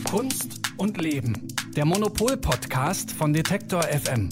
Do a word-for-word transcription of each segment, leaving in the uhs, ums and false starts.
Kunst und Leben, der Monopol-Podcast von Detektor F M.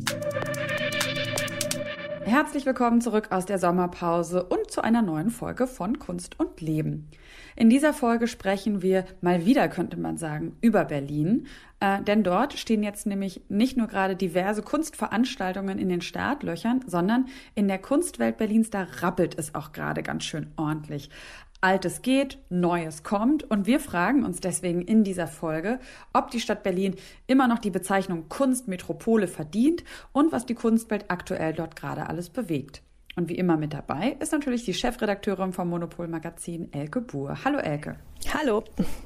Herzlich willkommen zurück aus der Sommerpause und zu einer neuen Folge von Kunst und Leben. In dieser Folge sprechen wir mal wieder, könnte man sagen, über Berlin. Äh, denn dort stehen jetzt nämlich nicht nur gerade diverse Kunstveranstaltungen in den Startlöchern, sondern in der Kunstwelt Berlins, da rappelt es auch gerade ganz schön ordentlich. Altes geht, Neues kommt und wir fragen uns deswegen in dieser Folge, ob die Stadt Berlin immer noch die Bezeichnung Kunstmetropole verdient und was die Kunstwelt aktuell dort gerade alles bewegt. Und wie immer mit dabei ist natürlich die Chefredakteurin vom Monopol-Magazin Elke Buhr. Hallo Elke. Hallo.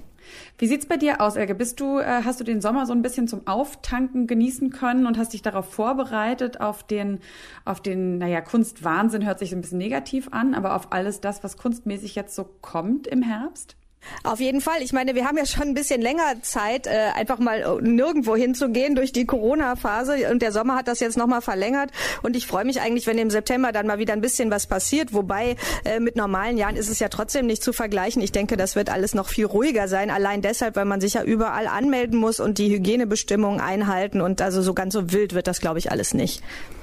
Wie sieht's bei dir aus, Elke? Bist du, äh, hast du den Sommer so ein bisschen zum Auftanken genießen können und hast dich darauf vorbereitet, auf den, auf den, naja, Kunstwahnsinn hört sich so ein bisschen negativ an, aber auf alles das, was kunstmäßig jetzt so kommt im Herbst? Auf jeden Fall. Ich meine, wir haben ja schon ein bisschen länger Zeit, äh, einfach mal nirgendwo hinzugehen durch die Corona-Phase. Und der Sommer hat das jetzt nochmal verlängert. Und ich freue mich eigentlich, wenn im September dann mal wieder ein bisschen was passiert. Wobei äh, mit normalen Jahren ist es ja trotzdem nicht zu vergleichen. Ich denke, das wird alles noch viel ruhiger sein. Allein deshalb, weil man sich ja überall anmelden muss und die Hygienebestimmungen einhalten. Und also so ganz so wild wird das, glaube ich, alles nicht.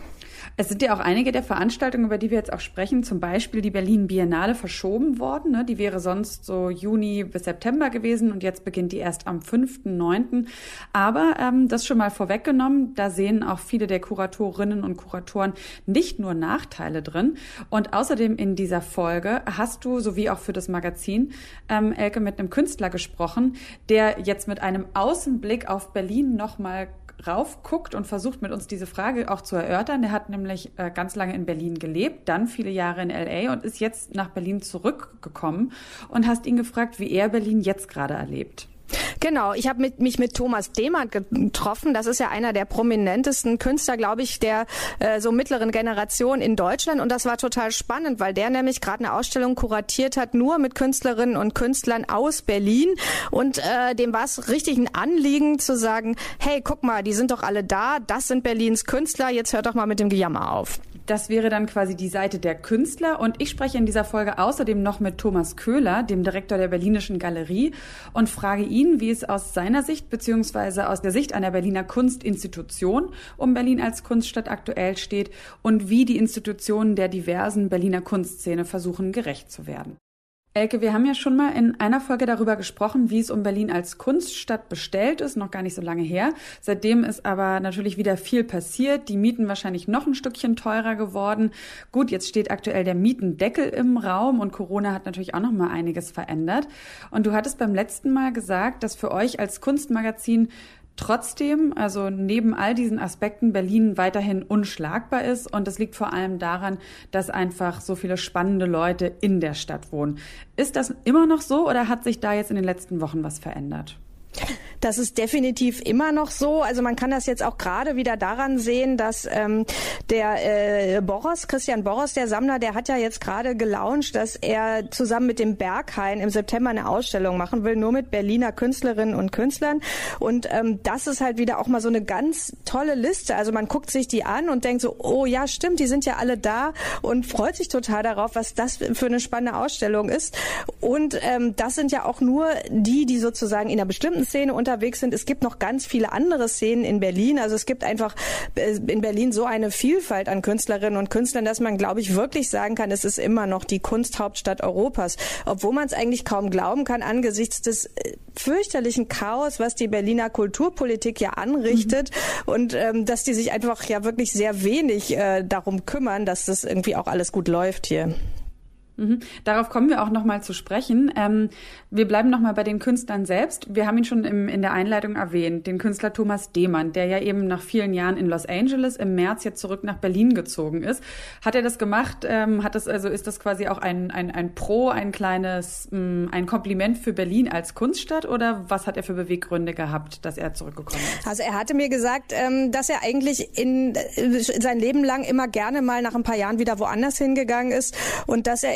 Es sind ja auch einige der Veranstaltungen, über die wir jetzt auch sprechen, zum Beispiel die Berlin Biennale verschoben worden. Ne? Die wäre sonst so Juni bis September gewesen und jetzt beginnt die erst am fünften neunten Aber ähm, das schon mal vorweggenommen, da sehen auch viele der Kuratorinnen und Kuratoren nicht nur Nachteile drin. Und außerdem in dieser Folge hast du, sowie auch für das Magazin, ähm, Elke, mit einem Künstler gesprochen, der jetzt mit einem Außenblick auf Berlin nochmal raufguckt und versucht mit uns diese Frage auch zu erörtern. Der hat nämlich äh, ganz lange in Berlin gelebt, dann viele Jahre in L A und ist jetzt nach Berlin zurückgekommen und hast ihn gefragt, wie er Berlin jetzt gerade erlebt. Genau, ich habe mit, mich mit Thomas Demand getroffen. Das ist ja einer der prominentesten Künstler, glaube ich, der äh, so mittleren Generation in Deutschland. Und das war total spannend, weil der nämlich gerade eine Ausstellung kuratiert hat, nur mit Künstlerinnen und Künstlern aus Berlin. Und äh, dem war es richtig ein Anliegen zu sagen, hey, guck mal, die sind doch alle da, das sind Berlins Künstler, jetzt hört doch mal mit dem Gejammer auf. Das wäre dann quasi die Seite der Künstler. Und ich spreche in dieser Folge außerdem noch mit Thomas Köhler, dem Direktor der Berlinischen Galerie, und frage ihn, wie es aus seiner Sicht beziehungsweise aus der Sicht einer Berliner Kunstinstitution um Berlin als Kunststadt aktuell steht und wie die Institutionen der diversen Berliner Kunstszene versuchen, gerecht zu werden. Elke, wir haben ja schon mal in einer Folge darüber gesprochen, wie es um Berlin als Kunststadt bestellt ist, noch gar nicht so lange her. Seitdem ist aber natürlich wieder viel passiert, die Mieten wahrscheinlich noch ein Stückchen teurer geworden. Gut, jetzt steht aktuell der Mietendeckel im Raum und Corona hat natürlich auch noch mal einiges verändert. Und du hattest beim letzten Mal gesagt, dass für euch als Kunstmagazin trotzdem, also neben all diesen Aspekten, Berlin weiterhin unschlagbar ist. Und das liegt vor allem daran, dass einfach so viele spannende Leute in der Stadt wohnen. Ist das immer noch so oder hat sich da jetzt in den letzten Wochen was verändert? Das ist definitiv immer noch so. Also man kann das jetzt auch gerade wieder daran sehen, dass ähm, der äh, Boros, Christian Boros, der Sammler, der hat ja jetzt gerade gelauncht, dass er zusammen mit dem Berghain im September eine Ausstellung machen will, nur mit Berliner Künstlerinnen und Künstlern. Und ähm, das ist halt wieder auch mal so eine ganz tolle Liste. Also man guckt sich die an und denkt so, oh ja, stimmt, die sind ja alle da und freut sich total darauf, was das für eine spannende Ausstellung ist. Und ähm, das sind ja auch nur die, die sozusagen in einer bestimmten Szene unterwegs sind. Es gibt noch ganz viele andere Szenen in Berlin. Also es gibt einfach in Berlin so eine Vielfalt an Künstlerinnen und Künstlern, dass man, glaube ich, wirklich sagen kann, es ist immer noch die Kunsthauptstadt Europas. Obwohl man es eigentlich kaum glauben kann, angesichts des fürchterlichen Chaos, was die Berliner Kulturpolitik ja anrichtet mhm. und ähm, dass die sich einfach ja wirklich sehr wenig äh, darum kümmern, dass das irgendwie auch alles gut läuft hier. Mhm. Darauf kommen wir auch nochmal zu sprechen. Ähm, wir bleiben nochmal bei den Künstlern selbst. Wir haben ihn schon im, in der Einleitung erwähnt, den Künstler Thomas Demand, der ja eben nach vielen Jahren in Los Angeles im März jetzt zurück nach Berlin gezogen ist. Hat er das gemacht? Ähm, hat das, also ist das quasi auch ein, ein, ein Pro, ein kleines, ähm, ein Kompliment für Berlin als Kunststadt oder was hat er für Beweggründe gehabt, dass er zurückgekommen ist? Also er hatte mir gesagt, ähm, dass er eigentlich in, in sein Leben lang immer gerne mal nach ein paar Jahren wieder woanders hingegangen ist und dass er in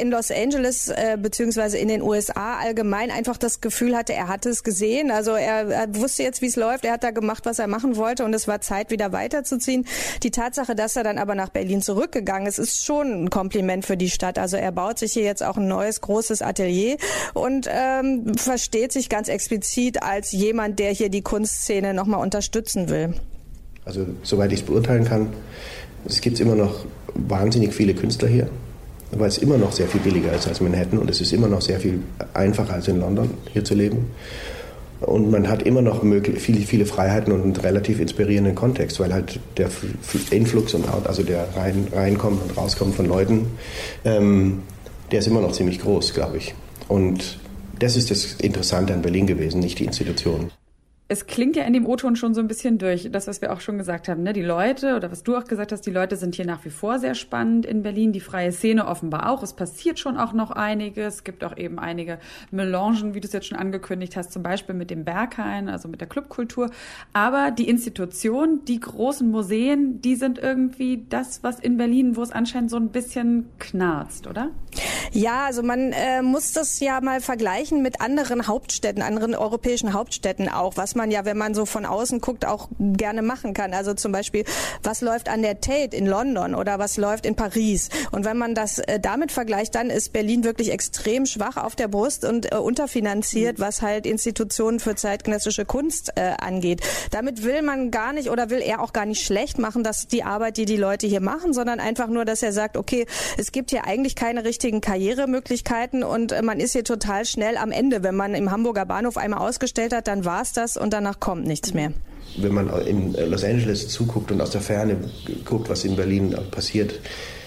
in Los Angeles äh, beziehungsweise in den U S A allgemein einfach das Gefühl hatte, er hatte es gesehen. Also er, er wusste jetzt, wie es läuft. Er hat da gemacht, was er machen wollte und es war Zeit, wieder weiterzuziehen. Die Tatsache, dass er dann aber nach Berlin zurückgegangen ist, ist schon ein Kompliment für die Stadt. Also er baut sich hier jetzt auch ein neues, großes Atelier und ähm, versteht sich ganz explizit als jemand, der hier die Kunstszene nochmal unterstützen will. Also soweit ich es beurteilen kann, es gibt immer noch wahnsinnig viele Künstler hier, weil es immer noch sehr viel billiger ist als Manhattan und es ist immer noch sehr viel einfacher als in London hier zu leben. Und man hat immer noch möglich, viele, viele Freiheiten und einen relativ inspirierenden Kontext, weil halt der Influx und Out, also der rein, reinkommen und rauskommen von Leuten, ähm, der ist immer noch ziemlich groß, glaube ich. Und das ist das Interessante an Berlin gewesen, nicht die Institutionen. Es klingt ja in dem O-Ton schon so ein bisschen durch, das, was wir auch schon gesagt haben, ne? Die Leute, oder was du auch gesagt hast, die Leute sind hier nach wie vor sehr spannend in Berlin, die freie Szene offenbar auch. Es passiert schon auch noch einiges. Es gibt auch eben einige Melangen, wie du es jetzt schon angekündigt hast, zum Beispiel mit dem Berghain, also mit der Clubkultur. Aber die Institutionen, die großen Museen, die sind irgendwie das, was in Berlin, wo es anscheinend so ein bisschen knarzt, oder? Ja, also man äh, muss das ja mal vergleichen mit anderen Hauptstädten, anderen europäischen Hauptstädten auch, was man ja, wenn man so von außen guckt, auch gerne machen kann. Also zum Beispiel, was läuft an der Tate in London oder was läuft in Paris? Und wenn man das äh, damit vergleicht, dann ist Berlin wirklich extrem schwach auf der Brust und äh, unterfinanziert, was halt Institutionen für zeitgenössische Kunst äh, angeht. Damit will man gar nicht oder will er auch gar nicht schlecht machen, dass die Arbeit, die die Leute hier machen, sondern einfach nur, dass er sagt, okay, es gibt hier eigentlich keine richtigen Karrieremöglichkeiten und äh, man ist hier total schnell am Ende. Wenn man im Hamburger Bahnhof einmal ausgestellt hat, dann war's das und danach kommt nichts mehr. Wenn man in Los Angeles zuguckt und aus der Ferne guckt, was in Berlin passiert,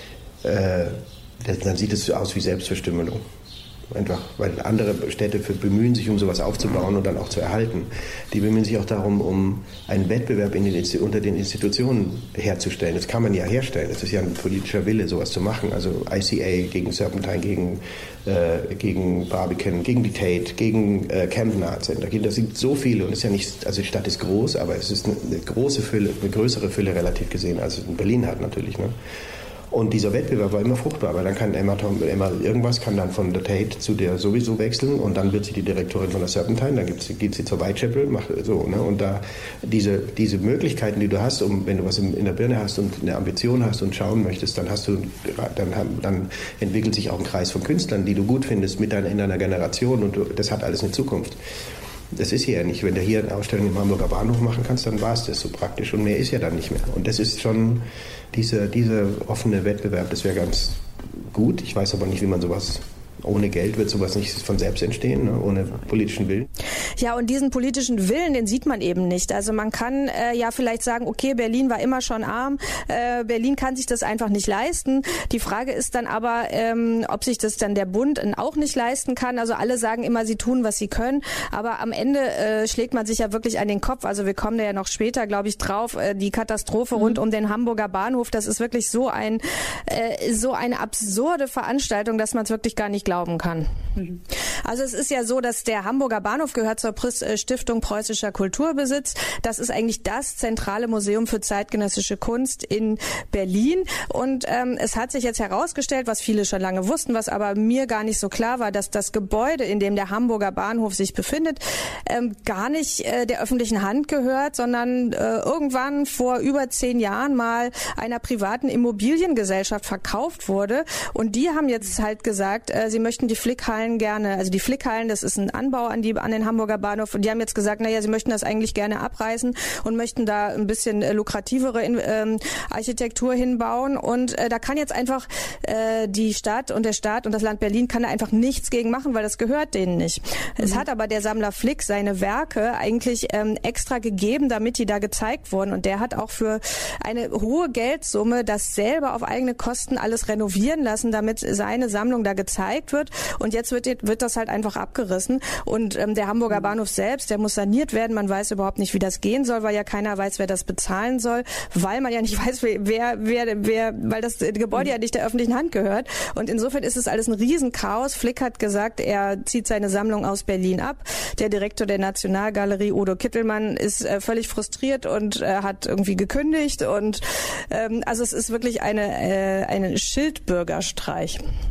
äh, dann sieht es aus wie Selbstverstümmelung. Einfach, weil andere Städte für, bemühen sich, um sowas aufzubauen und dann auch zu erhalten. Die bemühen sich auch darum, um einen Wettbewerb in den, unter den Institutionen herzustellen. Das kann man ja herstellen. Das ist ja ein politischer Wille, sowas zu machen. Also I C A gegen Serpentine, gegen, äh, gegen Barbican, gegen die Tate, gegen äh, Camden Art Center. Das sind so viele und es ist ja nicht, also die Stadt ist groß, aber es ist eine, eine große Fülle, eine größere Fülle relativ gesehen, als es in Berlin hat natürlich, ne? Und dieser Wettbewerb war immer fruchtbar, weil dann kann Emma, Emma irgendwas kann dann von der Tate zu der sowieso wechseln und dann wird sie die Direktorin von der Serpentine, dann geht sie, geht sie zur Whitechapel, macht so, ne? Und da diese, diese Möglichkeiten, die du hast, um, wenn du was in, in der Birne hast und eine Ambition hast und schauen möchtest, dann hast du, dann, dann entwickelt sich auch ein Kreis von Künstlern, die du gut findest mit deiner, in deiner Generation und du, das hat alles eine Zukunft. Das ist hier ja nicht. Wenn du hier eine Ausstellung im Hamburger Bahnhof machen kannst, dann war es das so praktisch und mehr ist ja dann nicht mehr. Und das ist schon dieser diese offene Wettbewerb, das wäre ganz gut. Ich weiß aber nicht, wie man sowas... Ohne Geld wird sowas nicht von selbst entstehen, ne? Ohne politischen Willen. Ja, und diesen politischen Willen, den sieht man eben nicht. Also man kann äh, ja vielleicht sagen, okay, Berlin war immer schon arm, äh, Berlin kann sich das einfach nicht leisten. Die Frage ist dann aber, ähm, ob sich das dann der Bund auch nicht leisten kann. Also alle sagen immer, sie tun, was sie können, aber am Ende äh, schlägt man sich ja wirklich an den Kopf. Also wir kommen da ja noch später, glaube ich, drauf. Äh, die Katastrophe mhm. rund um den Hamburger Bahnhof, das ist wirklich so ein äh, so eine absurde Veranstaltung, dass man es wirklich gar nicht glauben kann. Mhm. Also es ist ja so, dass der Hamburger Bahnhof gehört zur Stiftung Preußischer Kulturbesitz. Das ist eigentlich das zentrale Museum für zeitgenössische Kunst in Berlin. Und ähm, es hat sich jetzt herausgestellt, was viele schon lange wussten, was aber mir gar nicht so klar war, dass das Gebäude, in dem der Hamburger Bahnhof sich befindet, ähm, gar nicht äh, der öffentlichen Hand gehört, sondern äh, irgendwann vor über zehn Jahren mal einer privaten Immobiliengesellschaft verkauft wurde. Und die haben jetzt halt gesagt, äh, sie möchten die Flickhallen gerne, also die Flickhallen, das ist ein Anbau an, die, an den Hamburger Bahnhof, und die haben jetzt gesagt, naja, sie möchten das eigentlich gerne abreißen und möchten da ein bisschen äh, lukrativere ähm, Architektur hinbauen, und äh, da kann jetzt einfach äh, die Stadt und der Staat und das Land Berlin kann da einfach nichts gegen machen, weil das gehört denen nicht. Mhm. Es hat aber der Sammler Flick seine Werke eigentlich ähm, extra gegeben, damit die da gezeigt wurden, und der hat auch für eine hohe Geldsumme das selber auf eigene Kosten alles renovieren lassen, damit seine Sammlung da gezeigt wird. Und jetzt wird, wird das halt einfach abgerissen. Und ähm, der Hamburger Bahnhof selbst, der muss saniert werden. Man weiß überhaupt nicht, wie das gehen soll, weil ja keiner weiß, wer das bezahlen soll, weil man ja nicht weiß, wer, wer, wer, weil das Gebäude ja nicht der öffentlichen Hand gehört. Und insofern ist es alles ein Riesenchaos. Flick hat gesagt, er zieht seine Sammlung aus Berlin ab. Der Direktor der Nationalgalerie, Udo Kittelmann, ist äh, völlig frustriert und äh, hat irgendwie gekündigt. Und ähm, also es ist wirklich eine, äh, ein Schildbürgerstreich.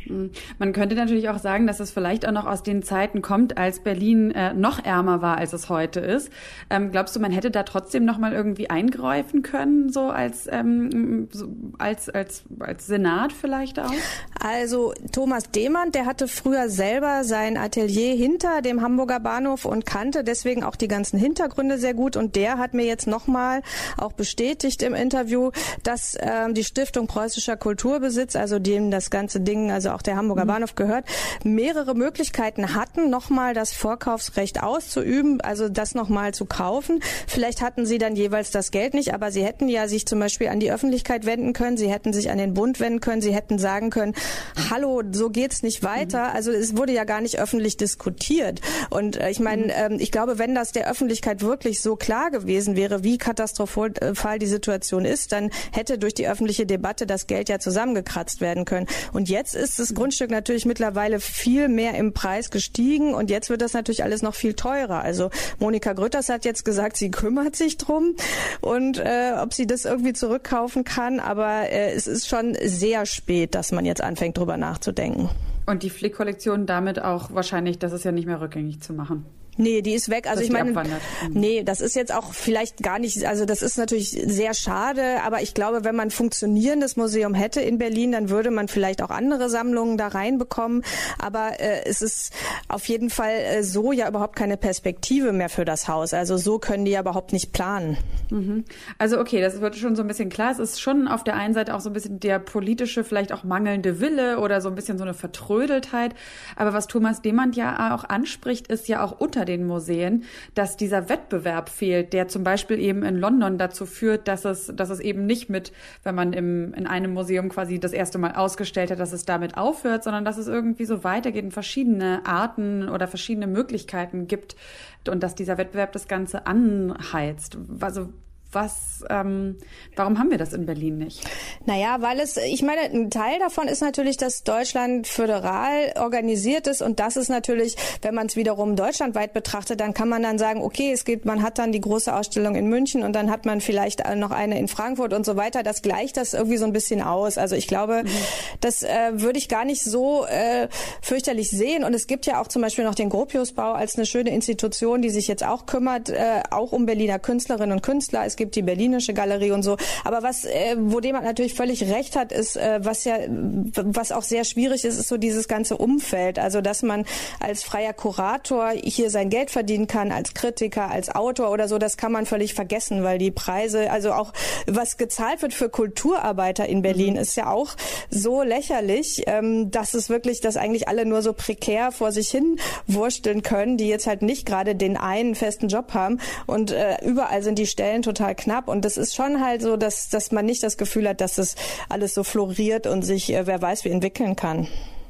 Man könnte natürlich auch sagen, dass es vielleicht auch noch aus den Zeiten kommt, als Berlin äh, noch ärmer war, als es heute ist. Ähm, glaubst du, man hätte da trotzdem noch mal irgendwie eingreifen können, so als ähm, so als als als Senat vielleicht auch? Also Thomas Demand, der hatte früher selber sein Atelier hinter dem Hamburger Bahnhof und kannte deswegen auch die ganzen Hintergründe sehr gut. Und der hat mir jetzt noch mal auch bestätigt im Interview, dass ähm, die Stiftung Preußischer Kulturbesitz, also dem das ganze Ding, also auch der Hamburger mhm. Bahnhof gehört, mehrere Möglichkeiten hatten, nochmal das Vorkaufsrecht auszuüben, also das nochmal zu kaufen. Vielleicht hatten sie dann jeweils das Geld nicht, aber sie hätten ja sich zum Beispiel an die Öffentlichkeit wenden können, sie hätten sich an den Bund wenden können, sie hätten sagen können, hallo, so geht's nicht weiter. Also es wurde ja gar nicht öffentlich diskutiert. Und äh, ich meine, ähm, ich glaube, wenn das der Öffentlichkeit wirklich so klar gewesen wäre, wie katastrophal die Situation ist, dann hätte durch die öffentliche Debatte das Geld ja zusammengekratzt werden können. Und jetzt ist das Grundstück natürlich mittlerweile viel mehr im Preis gestiegen und jetzt wird das natürlich alles noch viel teurer. Also Monika Grütters hat jetzt gesagt, sie kümmert sich drum und äh, ob sie das irgendwie zurückkaufen kann, aber äh, es ist schon sehr spät, dass man jetzt anfängt, drüber nachzudenken. Und die Flick-Kollektion damit auch wahrscheinlich, das ist ja nicht mehr rückgängig zu machen. Nee, die ist weg. Also ich meine, abwandert. nee, das ist jetzt auch vielleicht gar nicht, also das ist natürlich sehr schade, aber ich glaube, wenn man ein funktionierendes Museum hätte in Berlin, dann würde man vielleicht auch andere Sammlungen da reinbekommen. Aber äh, es ist auf jeden Fall äh, so ja überhaupt keine Perspektive mehr für das Haus. Also so können die ja überhaupt nicht planen. Mhm. Also okay, das wird schon so ein bisschen klar. Es ist schon auf der einen Seite auch so ein bisschen der politische, vielleicht auch mangelnde Wille oder so ein bisschen so eine Vertrödeltheit. Aber was Thomas Demand ja auch anspricht, ist ja auch unter den Museen, dass dieser Wettbewerb fehlt, der zum Beispiel eben in London dazu führt, dass es, dass es eben nicht mit, wenn man im, in einem Museum quasi das erste Mal ausgestellt hat, dass es damit aufhört, sondern dass es irgendwie so weitergeht und verschiedene Arten oder verschiedene Möglichkeiten gibt und dass dieser Wettbewerb das Ganze anheizt. Also Was, ähm, warum haben wir das in Berlin nicht? Naja, weil es, ich meine, ein Teil davon ist natürlich, dass Deutschland föderal organisiert ist und das ist natürlich, wenn man es wiederum deutschlandweit betrachtet, dann kann man dann sagen, okay, es gibt, man hat dann die große Ausstellung in München und dann hat man vielleicht noch eine in Frankfurt und so weiter. Das gleicht das irgendwie so ein bisschen aus. Also ich glaube, mhm. das äh, würde ich gar nicht so äh, fürchterlich sehen. Und es gibt ja auch zum Beispiel noch den Gropiusbau als eine schöne Institution, die sich jetzt auch kümmert, äh, auch um Berliner Künstlerinnen und Künstler. Es gibt die Berlinische Galerie und so. Aber was, äh, wo dem natürlich völlig recht hat, ist, äh, was ja, was auch sehr schwierig ist, ist so dieses ganze Umfeld. Also, dass man als freier Kurator hier sein Geld verdienen kann, als Kritiker, als Autor oder so, das kann man völlig vergessen, weil die Preise, also auch was gezahlt wird für Kulturarbeiter in Berlin, mhm. ist ja auch so lächerlich, ähm, dass es wirklich, dass eigentlich alle nur so prekär vor sich hin wursteln können, die jetzt halt nicht gerade den einen festen Job haben und äh, überall sind die Stellen total knapp und das ist schon halt so, dass, dass man nicht das Gefühl hat, dass das alles so floriert und sich, äh, wer weiß, wie entwickeln kann.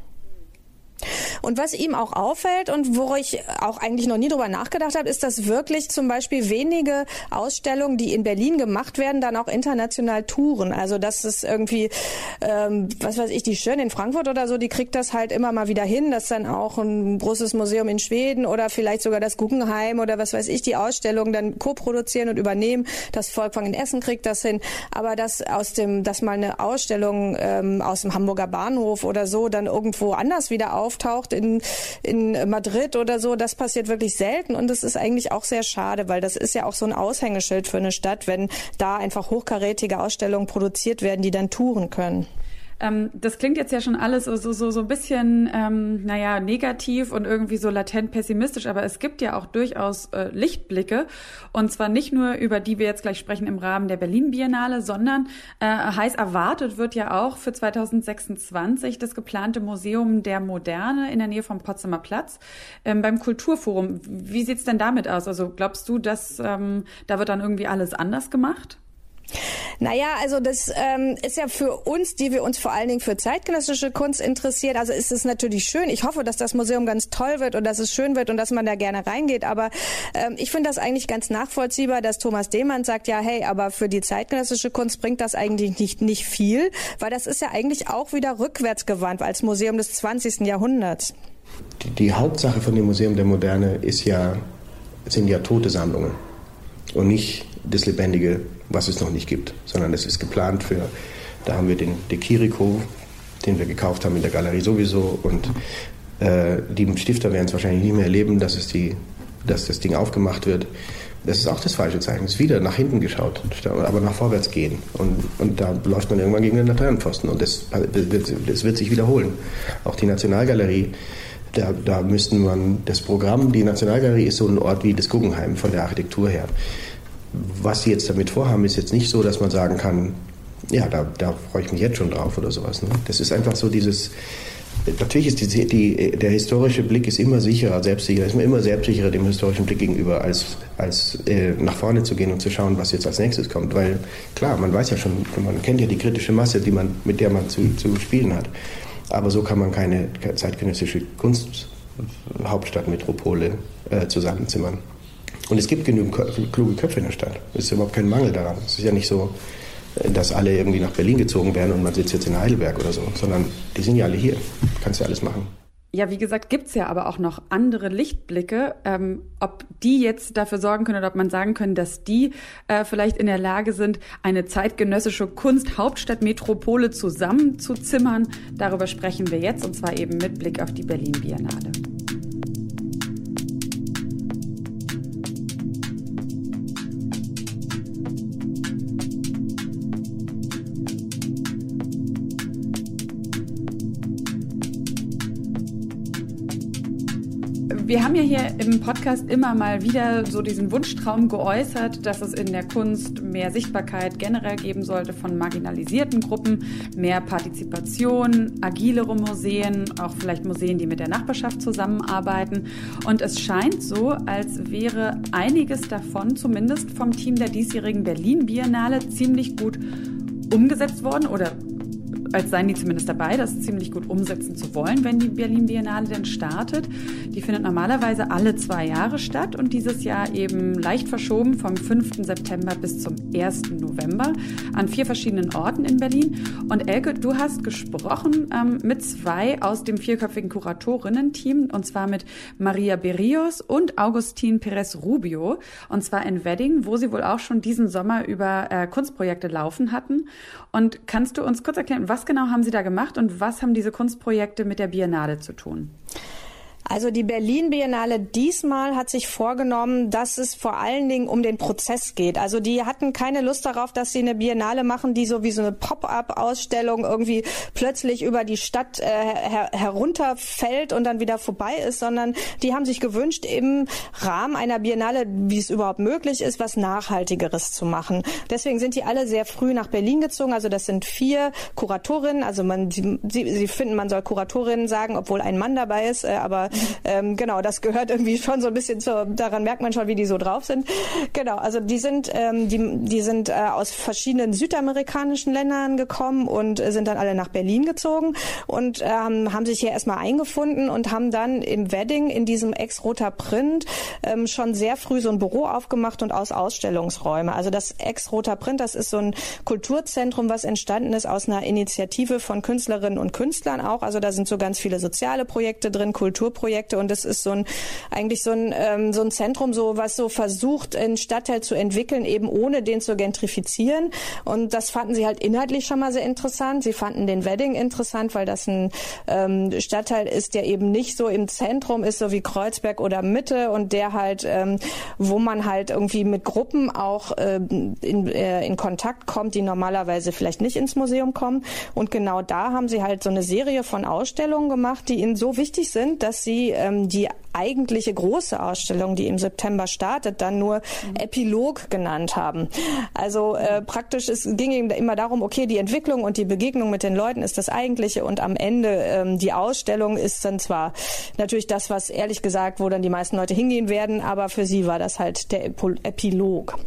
Und was ihm auch auffällt und wo ich auch eigentlich noch nie drüber nachgedacht habe, ist, dass wirklich zum Beispiel wenige Ausstellungen, die in Berlin gemacht werden, dann auch international touren. Also dass es irgendwie, ähm, was weiß ich, die Schön in Frankfurt oder so, die kriegt das halt immer mal wieder hin, dass dann auch ein großes Museum in Schweden oder vielleicht sogar das Guggenheim oder was weiß ich, die Ausstellungen dann co-produzieren und übernehmen. Das Volkwang in Essen kriegt das hin. Aber dass aus dem, dass mal eine Ausstellung ähm, aus dem Hamburger Bahnhof oder so dann irgendwo anders wieder auf auftaucht in, in Madrid oder so, das passiert wirklich selten und das ist eigentlich auch sehr schade, weil das ist ja auch so ein Aushängeschild für eine Stadt, wenn da einfach hochkarätige Ausstellungen produziert werden, die dann touren können. Ähm, das klingt jetzt ja schon alles so so so ein bisschen, ähm, naja, negativ und irgendwie so latent pessimistisch, aber es gibt ja auch durchaus äh, Lichtblicke und zwar nicht nur über die wir jetzt gleich sprechen im Rahmen der Berlin Biennale, sondern äh, heiß erwartet wird ja auch für zweitausendsechsundzwanzig das geplante Museum der Moderne in der Nähe vom Potsdamer Platz ähm, beim Kulturforum. Wie sieht's denn damit aus? Also glaubst du, dass ähm, da wird dann irgendwie alles anders gemacht? Naja, also das ähm, ist ja für uns, die wir uns vor allen Dingen für zeitgenössische Kunst interessieren, also ist es natürlich schön. Ich hoffe, dass das Museum ganz toll wird und dass es schön wird und dass man da gerne reingeht. Aber ähm, ich finde das eigentlich ganz nachvollziehbar, dass Thomas Demand sagt, ja, hey, aber für die zeitgenössische Kunst bringt das eigentlich nicht, nicht viel, weil das ist ja eigentlich auch wieder rückwärtsgewandt als Museum des zwanzigsten Jahrhunderts. Die, die Hauptsache von dem Museum der Moderne ist ja, sind ja tote Sammlungen und nicht das Lebendige, was es noch nicht gibt, sondern es ist geplant für, da haben wir den De Chirico, den wir gekauft haben in der Galerie sowieso. Und äh, die Stifter werden es wahrscheinlich nie mehr erleben, dass, es die, dass das Ding aufgemacht wird. Das ist auch das falsche Zeichen. Es ist wieder nach hinten geschaut, aber nach vorwärts gehen. Und, und da läuft man irgendwann gegen den Laternenpfosten. Und das, das, wird, das wird sich wiederholen. Auch die Nationalgalerie, da, da müssten man das Programm, die Nationalgalerie ist so ein Ort wie das Guggenheim von der Architektur her. Was sie jetzt damit vorhaben, ist jetzt nicht so, dass man sagen kann, ja, da, da freue ich mich jetzt schon drauf oder sowas. Ne? Das ist einfach so dieses... Natürlich ist die, die, der historische Blick ist immer sicherer, selbstsicherer, ist man immer selbstsicherer dem historischen Blick gegenüber, als, als äh, nach vorne zu gehen und zu schauen, was jetzt als nächstes kommt. Weil klar, man weiß ja schon, man kennt ja die kritische Masse, die man, mit der man zu, zu spielen hat. Aber so kann man keine zeitgenössische Kunsthauptstadtmetropole äh, zusammenzimmern. Und es gibt genügend kluge Köpfe in der Stadt. Es ist überhaupt kein Mangel daran. Es ist ja nicht so, dass alle irgendwie nach Berlin gezogen werden und man sitzt jetzt in Heidelberg oder so, sondern die sind ja alle hier. Kannst ja alles machen. Ja, wie gesagt, gibt's ja aber auch noch andere Lichtblicke. Ähm, ob die jetzt dafür sorgen können oder ob man sagen können, dass die äh, vielleicht in der Lage sind, eine zeitgenössische Kunsthauptstadtmetropole zusammenzuzimmern, darüber sprechen wir jetzt, und zwar eben mit Blick auf die Berlin Biennale. Wir haben ja hier im Podcast immer mal wieder so diesen Wunschtraum geäußert, dass es in der Kunst mehr Sichtbarkeit generell geben sollte von marginalisierten Gruppen, mehr Partizipation, agilere Museen, auch vielleicht Museen, die mit der Nachbarschaft zusammenarbeiten. Und es scheint so, als wäre einiges davon zumindest vom Team der diesjährigen Berlin Biennale ziemlich gut umgesetzt worden oder als seien die zumindest dabei, das ziemlich gut umsetzen zu wollen, wenn die Berlin Biennale denn startet. Die findet normalerweise alle zwei Jahre statt und dieses Jahr eben leicht verschoben vom fünften September bis zum ersten November an vier verschiedenen Orten in Berlin. Und Elke, du hast gesprochen ähm, mit zwei aus dem vierköpfigen Kuratorinnen-Team, und zwar mit Maria Berrios und Augustin Perez Rubio, und zwar in Wedding, wo sie wohl auch schon diesen Sommer über äh, Kunstprojekte laufen hatten. Und kannst du uns kurz erklären, was genau haben Sie da gemacht und was haben diese Kunstprojekte mit der Biennale zu tun? Also die Berlin Biennale diesmal hat sich vorgenommen, dass es vor allen Dingen um den Prozess geht. Also die hatten keine Lust darauf, dass sie eine Biennale machen, die so wie so eine Pop-up-Ausstellung irgendwie plötzlich über die Stadt äh, her- herunterfällt und dann wieder vorbei ist, sondern die haben sich gewünscht, im Rahmen einer Biennale, wie es überhaupt möglich ist, was Nachhaltigeres zu machen. Deswegen sind die alle sehr früh nach Berlin gezogen. Also das sind vier Kuratorinnen. Also man, sie, sie finden, man soll Kuratorinnen sagen, obwohl ein Mann dabei ist, äh, aber Ähm, genau, das gehört irgendwie schon so ein bisschen zu, daran merkt man schon, wie die so drauf sind. Genau, also die sind, ähm, die, die sind äh, aus verschiedenen südamerikanischen Ländern gekommen und äh, sind dann alle nach Berlin gezogen und ähm, haben sich hier erstmal eingefunden und haben dann im Wedding in diesem Ex-Roter Print ähm, schon sehr früh so ein Büro aufgemacht und aus Ausstellungsräume. Also das Ex-Roter Print, das ist so ein Kulturzentrum, was entstanden ist aus einer Initiative von Künstlerinnen und Künstlern auch. Also da sind so ganz viele soziale Projekte drin, Kulturprojekte. Und es ist so ein eigentlich so ein ähm, so ein Zentrum, so was so versucht, einen Stadtteil zu entwickeln, eben ohne den zu gentrifizieren. Und das fanden sie halt inhaltlich schon mal sehr interessant. Sie fanden den Wedding interessant, weil das ein ähm, Stadtteil ist, der eben nicht so im Zentrum ist, so wie Kreuzberg oder Mitte, und der halt, ähm, wo man halt irgendwie mit Gruppen auch äh, in, äh, in Kontakt kommt, die normalerweise vielleicht nicht ins Museum kommen. Und genau da haben sie halt so eine Serie von Ausstellungen gemacht, die ihnen so wichtig sind, dass sie ähm, die eigentliche große Ausstellung, die im September startet, dann nur mhm. Epilog genannt haben. Also äh, praktisch, es ging ihm immer darum, okay, die Entwicklung und die Begegnung mit den Leuten ist das Eigentliche und am Ende ähm, die Ausstellung ist dann zwar natürlich das, was ehrlich gesagt, wo dann die meisten Leute hingehen werden, aber für sie war das halt der Epil- Epilog.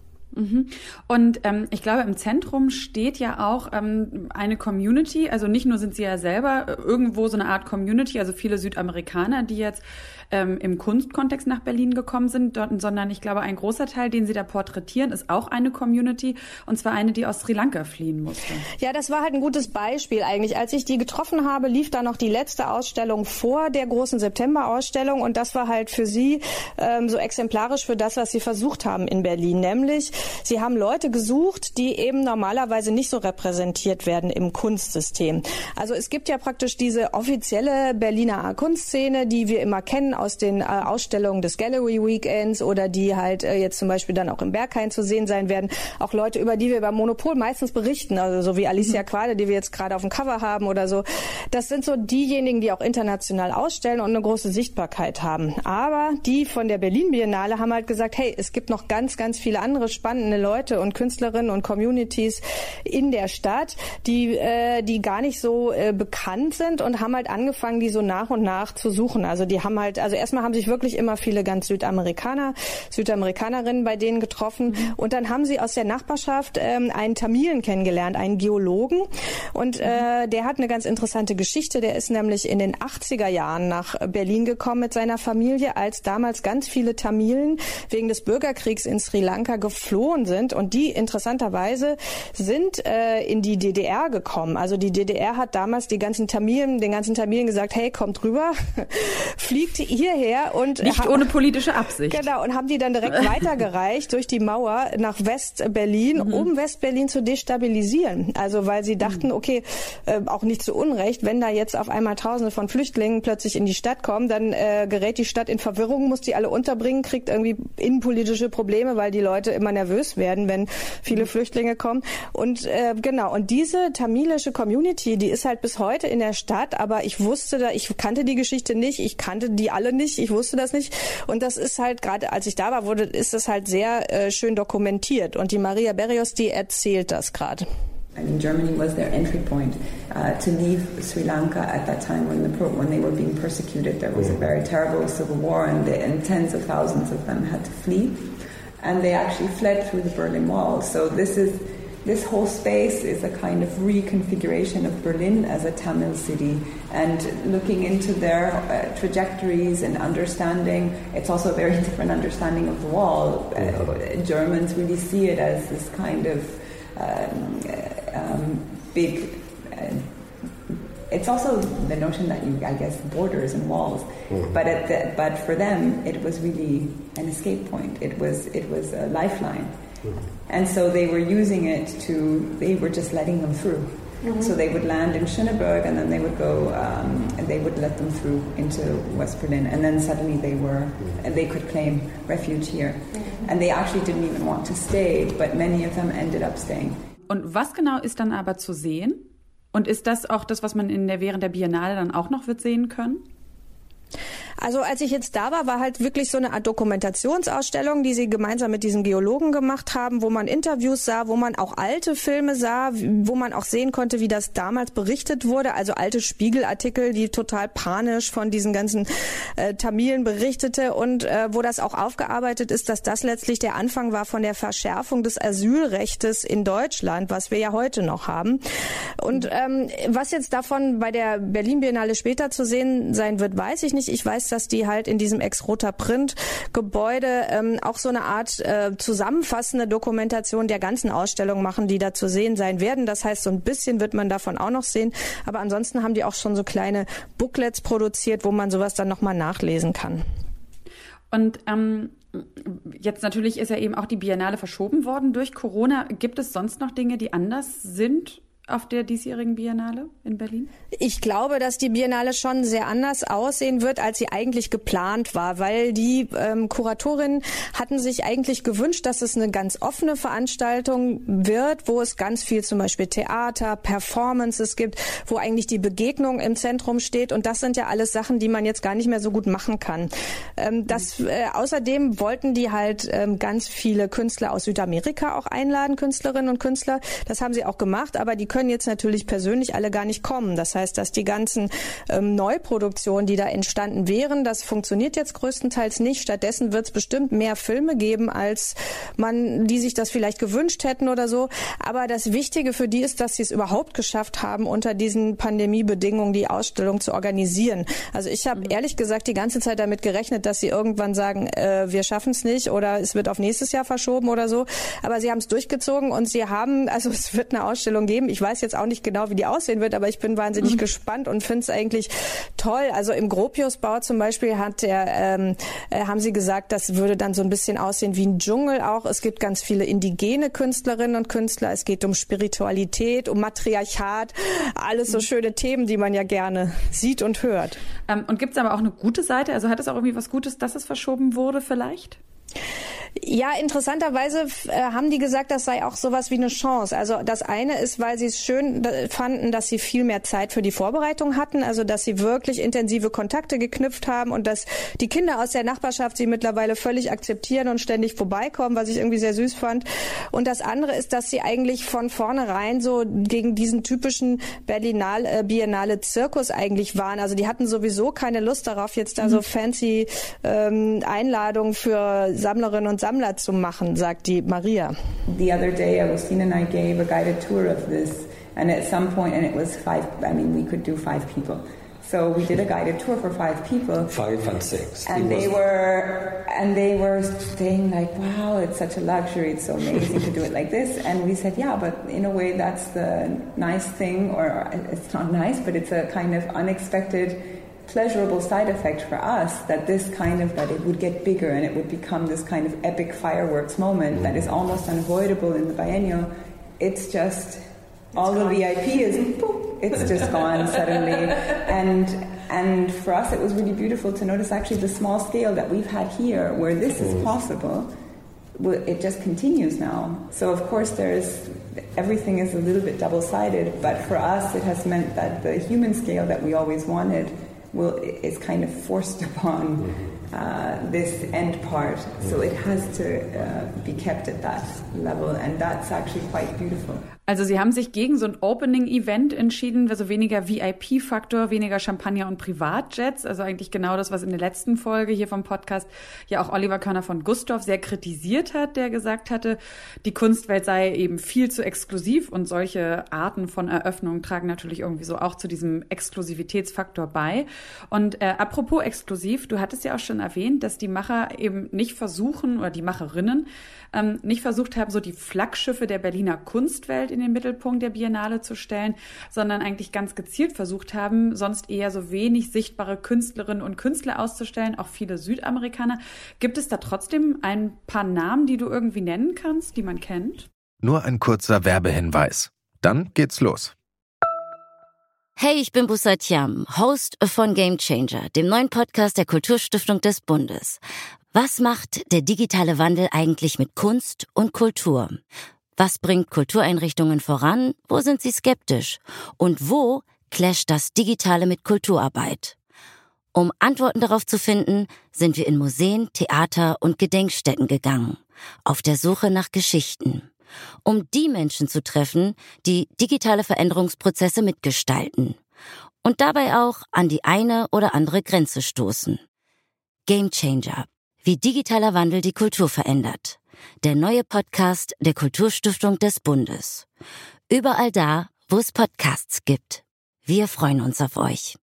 Und ähm, ich glaube, im Zentrum steht ja auch ähm, eine Community. Also nicht nur sind sie ja selber irgendwo so eine Art Community, also viele Südamerikaner, die jetzt ähm, im Kunstkontext nach Berlin gekommen sind, dort, sondern ich glaube, ein großer Teil, den sie da porträtieren, ist auch eine Community, und zwar eine, die aus Sri Lanka fliehen musste. Ja, das war halt ein gutes Beispiel eigentlich. Als ich die getroffen habe, lief da noch die letzte Ausstellung vor der großen September-Ausstellung, und das war halt für sie ähm, so exemplarisch für das, was sie versucht haben in Berlin, nämlich sie haben Leute gesucht, die eben normalerweise nicht so repräsentiert werden im Kunstsystem. Also es gibt ja praktisch diese offizielle Berliner Kunstszene, die wir immer kennen aus den äh, Ausstellungen des Gallery Weekends oder die halt äh, jetzt zum Beispiel dann auch im Berghain zu sehen sein werden. Auch Leute, über die wir beim Monopol meistens berichten, also so wie Alicia Quade, die wir jetzt gerade auf dem Cover haben oder so. Das sind so diejenigen, die auch international ausstellen und eine große Sichtbarkeit haben. Aber die von der Berlin Biennale haben halt gesagt, hey, es gibt noch ganz, ganz viele andere spannende Leute und Künstlerinnen und Communities in der Stadt, die äh, die gar nicht so äh, bekannt sind und haben halt angefangen, die so nach und nach zu suchen. Also die haben halt, also erstmal haben sich wirklich immer viele ganz Südamerikaner, Südamerikanerinnen bei denen getroffen und dann haben sie aus der Nachbarschaft ähm, einen Tamilen kennengelernt, einen Geologen und äh, der hat eine ganz interessante Geschichte. Der ist nämlich in den achtziger Jahren nach Berlin gekommen mit seiner Familie, als damals ganz viele Tamilen wegen des Bürgerkriegs in Sri Lanka geflohen sind und die interessanterweise sind äh, in die D D R gekommen. Also die D D R hat damals die ganzen Tamilen, den ganzen Tamilen gesagt, hey, kommt rüber, fliegt hierher und nicht ha- ohne politische Absicht. Genau, und haben die dann direkt weitergereicht durch die Mauer nach West-Berlin, mhm. um West-Berlin zu destabilisieren. Also weil sie dachten, okay, äh, auch nicht zu Unrecht, wenn da jetzt auf einmal Tausende von Flüchtlingen plötzlich in die Stadt kommen, dann äh, gerät die Stadt in Verwirrung, muss die alle unterbringen, kriegt irgendwie innenpolitische Probleme, weil die Leute immer nervös werden, wenn viele Flüchtlinge kommen. Und äh, genau, und diese tamilische Community, die ist halt bis heute in der Stadt, aber ich wusste da, ich kannte die Geschichte nicht, ich kannte die alle nicht, ich wusste das nicht. Und das ist halt, gerade als ich da war, wurde, ist das halt sehr äh, schön dokumentiert. Und die Maria Berrios, die erzählt das gerade. I mean, Germany was their entry point uh, to leave Sri Lanka at that time when the when they were being persecuted. There was a very terrible civil war, and, they, and tens of thousands of them had to flee, and they actually fled through the Berlin Wall. So this is this whole space is a kind of reconfiguration of Berlin as a Tamil city, and looking into their uh, trajectories and understanding. It's also a very different understanding of the wall. Uh, Germans really see it as this kind of Um, um, big. Uh, it's also the notion that you, I guess, borders and walls, mm-hmm. but at the, but for them it was really an escape point. It was it was a lifeline, mm-hmm. and so they were using it to. They were just letting them through. Mm-hmm. So they would land in Schöneberg, and then they would go, um, and they would let them through into West Berlin, and then suddenly they were, and they could claim refuge here, mm-hmm. and they actually didn't even want to stay, but many of them ended up staying. Und was genau ist dann aber zu sehen? Und ist das auch das, was man in der, während der Biennale dann auch noch wird sehen können? Also als ich jetzt da war, war halt wirklich so eine Art Dokumentationsausstellung, die sie gemeinsam mit diesem Geologen gemacht haben, wo man Interviews sah, wo man auch alte Filme sah, wo man auch sehen konnte, wie das damals berichtet wurde, also alte Spiegelartikel, die total panisch von diesen ganzen äh, Tamilen berichtete und äh, wo das auch aufgearbeitet ist, dass das letztlich der Anfang war von der Verschärfung des Asylrechtes in Deutschland, was wir ja heute noch haben. Und ähm, was jetzt davon bei der Berlin Biennale später zu sehen sein wird, weiß ich nicht. Ich weiß, dass die halt in diesem Ex-Roter-Print-Gebäude ähm, auch so eine Art äh, zusammenfassende Dokumentation der ganzen Ausstellung machen, die da zu sehen sein werden. Das heißt, so ein bisschen wird man davon auch noch sehen. Aber ansonsten haben die auch schon so kleine Booklets produziert, wo man sowas dann nochmal nachlesen kann. Und ähm, jetzt natürlich ist ja eben auch die Biennale verschoben worden durch Corona. Gibt es sonst noch Dinge, die anders sind auf der diesjährigen Biennale in Berlin? Ich glaube, dass die Biennale schon sehr anders aussehen wird, als sie eigentlich geplant war, weil die ähm, Kuratorinnen hatten sich eigentlich gewünscht, dass es eine ganz offene Veranstaltung wird, wo es ganz viel zum Beispiel Theater, Performances gibt, wo eigentlich die Begegnung im Zentrum steht, und das sind ja alles Sachen, die man jetzt gar nicht mehr so gut machen kann. Ähm, das, äh, außerdem wollten die halt ähm, ganz viele Künstler aus Südamerika auch einladen, Künstlerinnen und Künstler. Das haben sie auch gemacht, aber die können jetzt natürlich persönlich alle gar nicht kommen. Das heißt, dass die ganzen ähm, Neuproduktionen, die da entstanden wären, das funktioniert jetzt größtenteils nicht. Stattdessen wird es bestimmt mehr Filme geben, als man, die sich das vielleicht gewünscht hätten oder so. Aber das Wichtige für die ist, dass sie es überhaupt geschafft haben, unter diesen Pandemiebedingungen die Ausstellung zu organisieren. Also ich habe ehrlich gesagt die ganze Zeit damit gerechnet, dass sie irgendwann sagen, äh, wir schaffen es nicht oder es wird auf nächstes Jahr verschoben oder so. Aber sie haben es durchgezogen und sie haben, also es wird eine Ausstellung geben. Ich weiß jetzt auch nicht genau, wie die aussehen wird, aber ich bin wahnsinnig mhm. gespannt und finde es eigentlich toll. Also im Gropiusbau zum Beispiel hat der, ähm, äh, haben sie gesagt, das würde dann so ein bisschen aussehen wie ein Dschungel auch. Es gibt ganz viele indigene Künstlerinnen und Künstler. Es geht um Spiritualität, um Matriarchat, alles so schöne Themen, die man ja gerne sieht und hört. Ähm, und gibt es aber auch eine gute Seite? Also hat es auch irgendwie was Gutes, dass es verschoben wurde vielleicht? Ja, interessanterweise äh, haben die gesagt, das sei auch sowas wie eine Chance. Also das eine ist, weil sie es schön d- fanden, dass sie viel mehr Zeit für die Vorbereitung hatten, also dass sie wirklich intensive Kontakte geknüpft haben und dass die Kinder aus der Nachbarschaft sie mittlerweile völlig akzeptieren und ständig vorbeikommen, was ich irgendwie sehr süß fand. Und das andere ist, dass sie eigentlich von vornherein so gegen diesen typischen Berlinale, äh, Biennale Zirkus eigentlich waren. Also die hatten sowieso keine Lust darauf, jetzt da mhm. so fancy ähm, Einladungen für Sammlerinnen und Sammler zu machen, sagt die Maria. The other day, Agustina and I gave a guided tour of this, and at some point, and it was five, I mean, we could do five people. So we did a guided tour for five people. Five and six. And they were, and they were saying like, wow, it's such a luxury, it's so amazing to do it like this. And we said, yeah, but in a way that's the nice thing, or it's not nice, but it's a kind of unexpected pleasurable side effect for us, that this kind of, that it would get bigger and it would become this kind of epic fireworks moment mm. that is almost unavoidable in the biennial. It's just, it's all gone. The V I P is, boop, it's just gone suddenly. And and for us it was really beautiful to notice actually the small scale that we've had here, where this mm. is possible, it just continues now. So of course there's, everything is a little bit double-sided, but for us it has meant that the human scale that we always wanted will is kind of forced upon uh, this end part, so it has to uh, be kept at that level, and that's actually quite beautiful. Also Sie haben sich gegen so ein Opening-Event entschieden, also weniger V I P-Faktor, weniger Champagner und Privatjets, also eigentlich genau das, was in der letzten Folge hier vom Podcast ja auch Oliver Körner von Gustloff sehr kritisiert hat, der gesagt hatte, die Kunstwelt sei eben viel zu exklusiv, und solche Arten von Eröffnungen tragen natürlich irgendwie so auch zu diesem Exklusivitätsfaktor bei. Und äh, apropos exklusiv, du hattest ja auch schon erwähnt, dass die Macher eben nicht versuchen, oder die Macherinnen ähm, nicht versucht haben, so die Flaggschiffe der Berliner Kunstwelt in den Mittelpunkt der Biennale zu stellen, sondern eigentlich ganz gezielt versucht haben, sonst eher so wenig sichtbare Künstlerinnen und Künstler auszustellen, auch viele Südamerikaner. Gibt es da trotzdem ein paar Namen, die du irgendwie nennen kannst, die man kennt? Nur ein kurzer Werbehinweis. Dann geht's los. Hey, ich bin Bussard Thiam, Host von Game Changer, dem neuen Podcast der Kulturstiftung des Bundes. Was macht der digitale Wandel eigentlich mit Kunst und Kultur? Was bringt Kultureinrichtungen voran? Wo sind sie skeptisch? Und wo clasht das Digitale mit Kulturarbeit? Um Antworten darauf zu finden, sind wir in Museen, Theater und Gedenkstätten gegangen, auf der Suche nach Geschichten. Um die Menschen zu treffen, die digitale Veränderungsprozesse mitgestalten und dabei auch an die eine oder andere Grenze stoßen. Game Changer, wie digitaler Wandel die Kultur verändert. Der neue Podcast der Kulturstiftung des Bundes. Überall da, wo es Podcasts gibt. Wir freuen uns auf euch.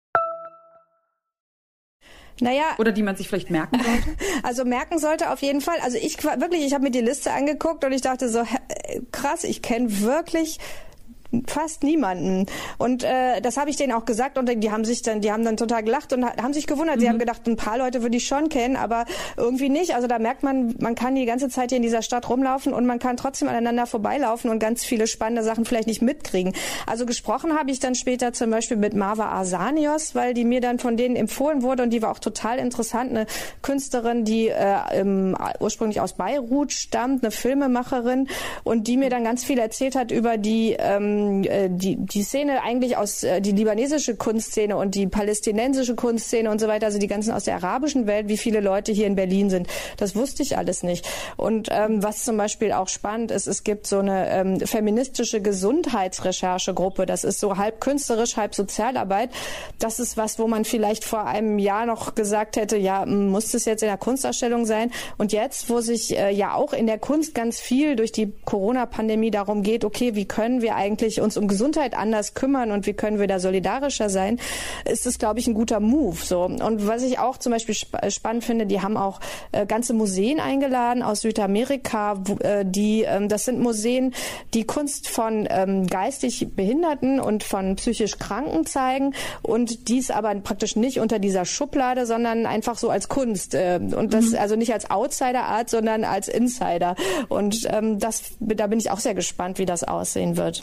Naja, oder die man sich vielleicht merken sollte? Also merken sollte auf jeden Fall. Also ich wirklich, ich habe mir die Liste angeguckt und ich dachte so, krass, ich kenne wirklich fast niemanden. Und äh, das habe ich denen auch gesagt, und die haben sich dann, die haben dann total gelacht und haben sich gewundert. Mhm. Sie haben gedacht, ein paar Leute würde ich schon kennen, aber irgendwie nicht. Also da merkt man, man kann die ganze Zeit hier in dieser Stadt rumlaufen und man kann trotzdem aneinander vorbeilaufen und ganz viele spannende Sachen vielleicht nicht mitkriegen. Also gesprochen habe ich dann später zum Beispiel mit Marwa Arsanios, weil die mir dann von denen empfohlen wurde, und die war auch total interessant. Eine Künstlerin, die äh, im, ursprünglich aus Beirut stammt, eine Filmemacherin, und die mir dann ganz viel erzählt hat über die ähm, die die Szene eigentlich aus äh, die libanesische Kunstszene und die palästinensische Kunstszene und so weiter, also die ganzen aus der arabischen Welt, wie viele Leute hier in Berlin sind. Das wusste ich alles nicht. Und ähm, was zum Beispiel auch spannend ist, es gibt so eine ähm, feministische Gesundheitsrecherchegruppe. Das ist so halb künstlerisch, halb Sozialarbeit. Das ist was, wo man vielleicht vor einem Jahr noch gesagt hätte, ja, muss das jetzt in der Kunstausstellung sein? Und jetzt, wo sich äh, ja auch in der Kunst ganz viel durch die Corona-Pandemie darum geht, okay, wie können wir eigentlich eigentlich uns um Gesundheit anders kümmern und wie können wir da solidarischer sein, ist es, glaube ich, ein guter Move. So. Und was ich auch zum Beispiel sp- spannend finde, die haben auch äh, ganze Museen eingeladen aus Südamerika, wo, äh, die, äh, das sind Museen, die Kunst von ähm, geistig Behinderten und von psychisch Kranken zeigen und dies aber praktisch nicht unter dieser Schublade, sondern einfach so als Kunst. Äh, und das mhm. also nicht als Outsider-Art, sondern als Insider. Und ähm, das, da bin ich auch sehr gespannt, wie das aussehen wird.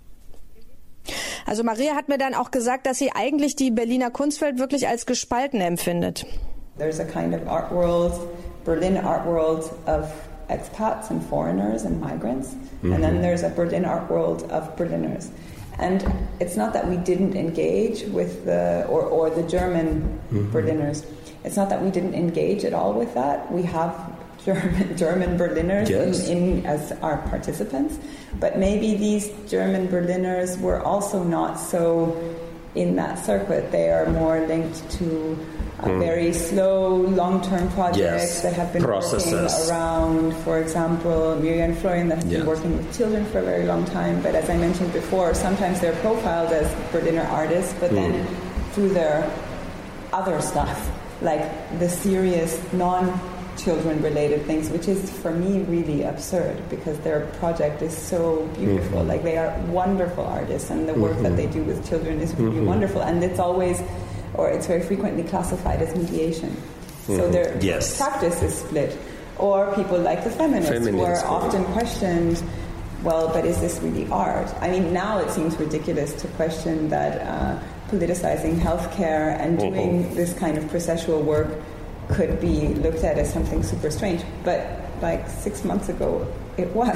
Also Maria hat mir dann auch gesagt, dass sie eigentlich die Berliner Kunstwelt wirklich als gespalten empfindet. There's a kind of art world, Berlin art world of expats and foreigners and migrants, mm-hmm. and then there's a Berlin art world of Berliners. And it's not that we didn't engage with the, or, or the German mm-hmm. Berliners. It's not that we didn't engage at all with that. We have German, German Berliners yes. in, in as our participants, but maybe these German Berliners were also not so in that circuit. They are more linked to a mm. very slow, long-term projects yes. that have been Processes. working around, for example, Miriam Florian that has yes. been working with children for a very long time, but as I mentioned before, sometimes they're profiled as Berliner artists, but mm. then through their other stuff, like the serious non children-related things, which is for me really absurd because their project is so beautiful. Mm-hmm. Like they are wonderful artists, and the work mm-hmm. that they do with children is really mm-hmm. wonderful. And it's always, or it's very frequently classified as mediation. Mm-hmm. So their yes. practice is split. Or people like the feminists, feminists who are often questioned. Well, but is this really art? I mean, now it seems ridiculous to question that uh, politicizing healthcare and doing mm-hmm. this kind of processual work could be looked at as something super strange, but like six months ago it was.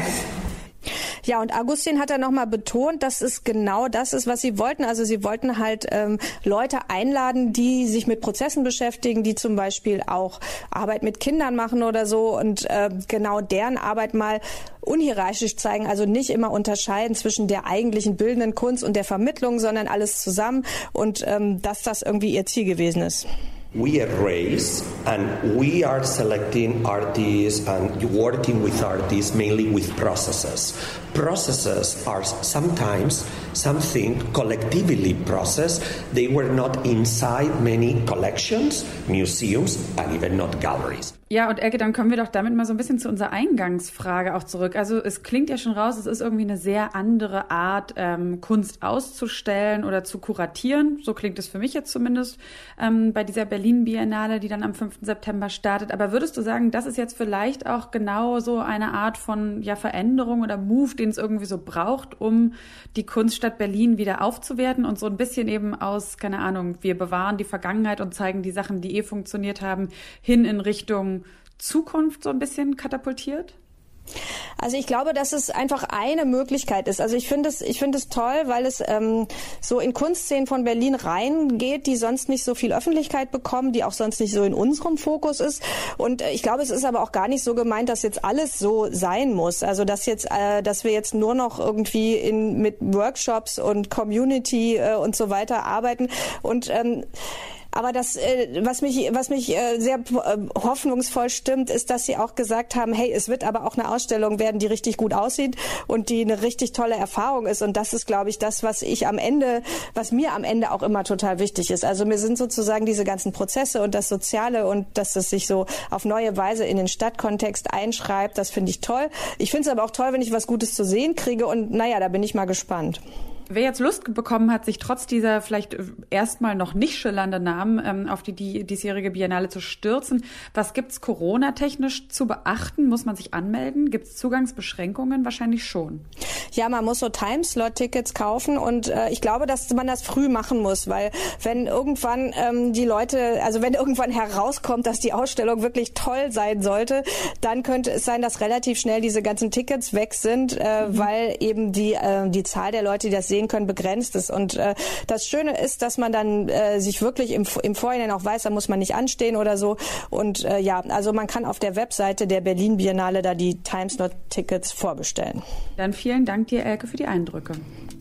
Ja, und Agustin hat dann nochmal betont, dass es genau das ist, was sie wollten. Also sie wollten halt ähm, Leute einladen, die sich mit Prozessen beschäftigen, die zum Beispiel auch Arbeit mit Kindern machen oder so und äh, genau deren Arbeit mal unhierarchisch zeigen, also nicht immer unterscheiden zwischen der eigentlichen bildenden Kunst und der Vermittlung, sondern alles zusammen und ähm, dass das irgendwie ihr Ziel gewesen ist. We are race and we are selecting artists and working with artists mainly with processes. Processes are sometimes something collectively processed. They were not inside many collections, museums and even not galleries. Ja, und Elke, dann kommen wir doch damit mal so ein bisschen zu unserer Eingangsfrage auch zurück. Also es klingt ja schon raus, es ist irgendwie eine sehr andere Art, ähm, Kunst auszustellen oder zu kuratieren. So klingt es für mich jetzt zumindest ähm, bei dieser Berlin-Biennale, die dann am fünften September startet. Aber würdest du sagen, das ist jetzt vielleicht auch genau so eine Art von ja Veränderung oder Move, den es irgendwie so braucht, um die Kunststadt Berlin wieder aufzuwerten und so ein bisschen eben aus, keine Ahnung, wir bewahren die Vergangenheit und zeigen die Sachen, die eh funktioniert haben, hin in Richtung Zukunft so ein bisschen katapultiert? Also ich glaube, dass es einfach eine Möglichkeit ist. Also ich finde es, ich finde es toll, weil es ähm, so in Kunstszenen von Berlin reingeht, die sonst nicht so viel Öffentlichkeit bekommen, die auch sonst nicht so in unserem Fokus ist. Und äh, ich glaube, es ist aber auch gar nicht so gemeint, dass jetzt alles so sein muss. Also dass jetzt, äh, dass wir jetzt nur noch irgendwie in mit Workshops und Community äh, und so weiter arbeiten und ähm, Aber das, äh, was mich, was mich äh, sehr äh, hoffnungsvoll stimmt, ist, dass sie auch gesagt haben, hey, es wird aber auch eine Ausstellung werden, die richtig gut aussieht und die eine richtig tolle Erfahrung ist. Und das ist, glaube ich, das, was ich am Ende, was mir am Ende auch immer total wichtig ist. Also mir sind sozusagen diese ganzen Prozesse und das Soziale und dass es sich so auf neue Weise in den Stadtkontext einschreibt, das finde ich toll. Ich finde es aber auch toll, wenn ich was Gutes zu sehen kriege und naja, da bin ich mal gespannt. Wer jetzt Lust bekommen hat, sich trotz dieser vielleicht erstmal noch nicht schillernden Namen ähm, auf die, die diesjährige Biennale zu stürzen, was gibt's Corona-technisch zu beachten? Muss man sich anmelden? Gibt's Zugangsbeschränkungen? Wahrscheinlich schon. Ja, man muss so Timeslot-Tickets kaufen und äh, ich glaube, dass man das früh machen muss, weil wenn irgendwann ähm, die Leute, also wenn irgendwann herauskommt, dass die Ausstellung wirklich toll sein sollte, dann könnte es sein, dass relativ schnell diese ganzen Tickets weg sind, äh, mhm. weil eben die äh, die Zahl der Leute, die das sehen können, begrenzt ist. Und äh, das Schöne ist, dass man dann äh, sich wirklich im, im Vorhinein auch weiß, da muss man nicht anstehen oder so. Und äh, ja, also man kann auf der Webseite der Berlin Biennale da die Timeslot-Tickets vorbestellen. Dann vielen Dank dir, Elke, für die Eindrücke.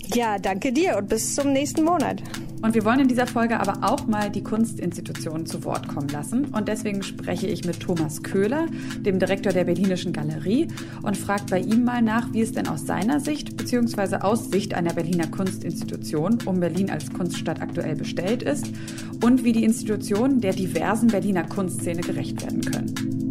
Ja, danke dir und bis zum nächsten Monat. Und wir wollen in dieser Folge aber auch mal die Kunstinstitutionen zu Wort kommen lassen. Und deswegen spreche ich mit Thomas Köhler, dem Direktor der Berlinischen Galerie, und frage bei ihm mal nach, wie es denn aus seiner Sicht bzw. aus Sicht einer Berliner Kunstinstitution um Berlin als Kunststadt aktuell bestellt ist und wie die Institutionen der diversen Berliner Kunstszene gerecht werden können.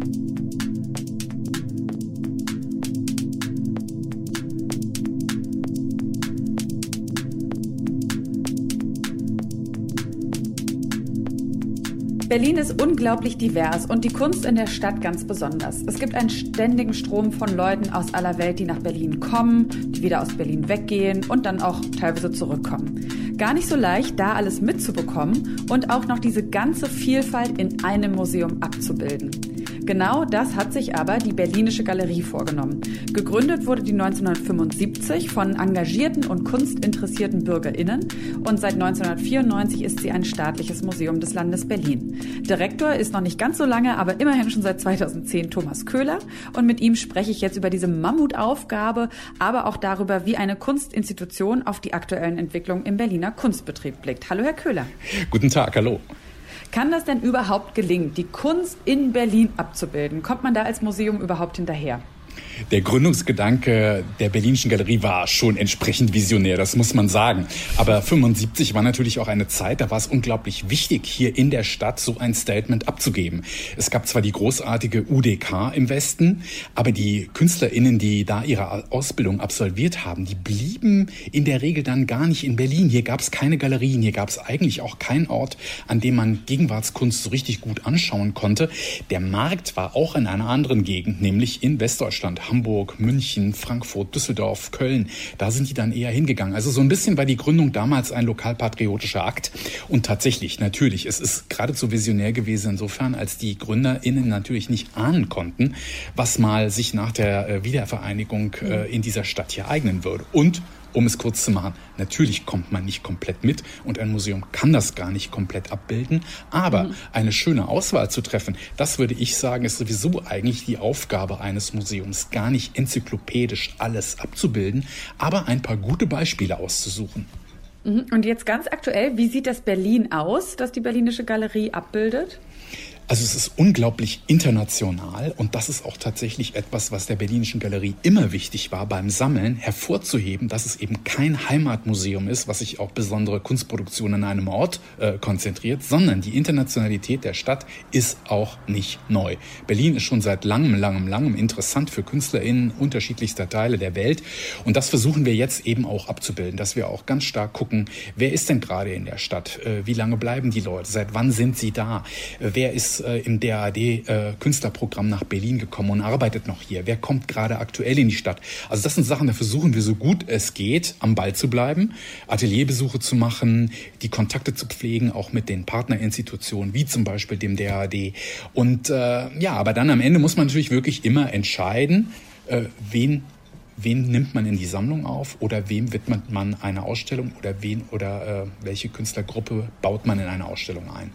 Berlin ist unglaublich divers und die Kunst in der Stadt ganz besonders. Es gibt einen ständigen Strom von Leuten aus aller Welt, die nach Berlin kommen, die wieder aus Berlin weggehen und dann auch teilweise zurückkommen. Gar nicht so leicht, da alles mitzubekommen und auch noch diese ganze Vielfalt in einem Museum abzubilden. Genau das hat sich aber die Berlinische Galerie vorgenommen. Gegründet wurde die neunzehnhundertfünfundsiebzig von engagierten und kunstinteressierten BürgerInnen und seit neunzehnhundertvierundneunzig ist sie ein staatliches Museum des Landes Berlin. Direktor ist noch nicht ganz so lange, aber immerhin schon seit zweitausendzehn Thomas Köhler und mit ihm spreche ich jetzt über diese Mammutaufgabe, aber auch darüber, wie eine Kunstinstitution auf die aktuellen Entwicklungen im Berliner Kunstbetrieb blickt. Hallo Herr Köhler. Guten Tag, hallo. Kann das denn überhaupt gelingen, die Kunst in Berlin abzubilden? Kommt man da als Museum überhaupt hinterher? Der Gründungsgedanke der Berlinischen Galerie war schon entsprechend visionär, das muss man sagen. Aber fünfundsiebzig war natürlich auch eine Zeit, da war es unglaublich wichtig, hier in der Stadt so ein Statement abzugeben. Es gab zwar die großartige U D K im Westen, aber die KünstlerInnen, die da ihre Ausbildung absolviert haben, die blieben in der Regel dann gar nicht in Berlin. Hier gab es keine Galerien, hier gab es eigentlich auch keinen Ort, an dem man Gegenwartskunst so richtig gut anschauen konnte. Der Markt war auch in einer anderen Gegend, nämlich in Westdeutschland. Hamburg, München, Frankfurt, Düsseldorf, Köln, da sind die dann eher hingegangen. Also so ein bisschen war die Gründung damals ein lokalpatriotischer Akt. Und tatsächlich, natürlich, es ist geradezu visionär gewesen insofern, als die GründerInnen natürlich nicht ahnen konnten, was mal sich nach der Wiedervereinigung äh, in dieser Stadt hier eignen würde. Und um es kurz zu machen, natürlich kommt man nicht komplett mit und ein Museum kann das gar nicht komplett abbilden. Aber mhm. eine schöne Auswahl zu treffen, das würde ich sagen, ist sowieso eigentlich die Aufgabe eines Museums, gar nicht enzyklopädisch alles abzubilden, aber ein paar gute Beispiele auszusuchen. Und jetzt ganz aktuell, wie sieht das Berlin aus, das die Berlinische Galerie abbildet? Also es ist unglaublich international und das ist auch tatsächlich etwas, was der Berlinischen Galerie immer wichtig war beim Sammeln, hervorzuheben, dass es eben kein Heimatmuseum ist, was sich auf besondere Kunstproduktionen an einem Ort äh, konzentriert, sondern die Internationalität der Stadt ist auch nicht neu. Berlin ist schon seit langem, langem, langem interessant für KünstlerInnen unterschiedlichster Teile der Welt und das versuchen wir jetzt eben auch abzubilden, dass wir auch ganz stark gucken, wer ist denn gerade in der Stadt, äh, wie lange bleiben die Leute, seit wann sind sie da, äh, wer ist im D A D-Künstlerprogramm nach Berlin gekommen und arbeitet noch hier. Wer kommt gerade aktuell in die Stadt? Also das sind Sachen, da versuchen wir so gut es geht, am Ball zu bleiben, Atelierbesuche zu machen, die Kontakte zu pflegen, auch mit den Partnerinstitutionen, wie zum Beispiel dem D A D. Und äh, ja, aber dann am Ende muss man natürlich wirklich immer entscheiden, äh, wen Wen nimmt man in die Sammlung auf oder wem widmet man eine Ausstellung oder wen oder äh, welche Künstlergruppe baut man in eine Ausstellung ein?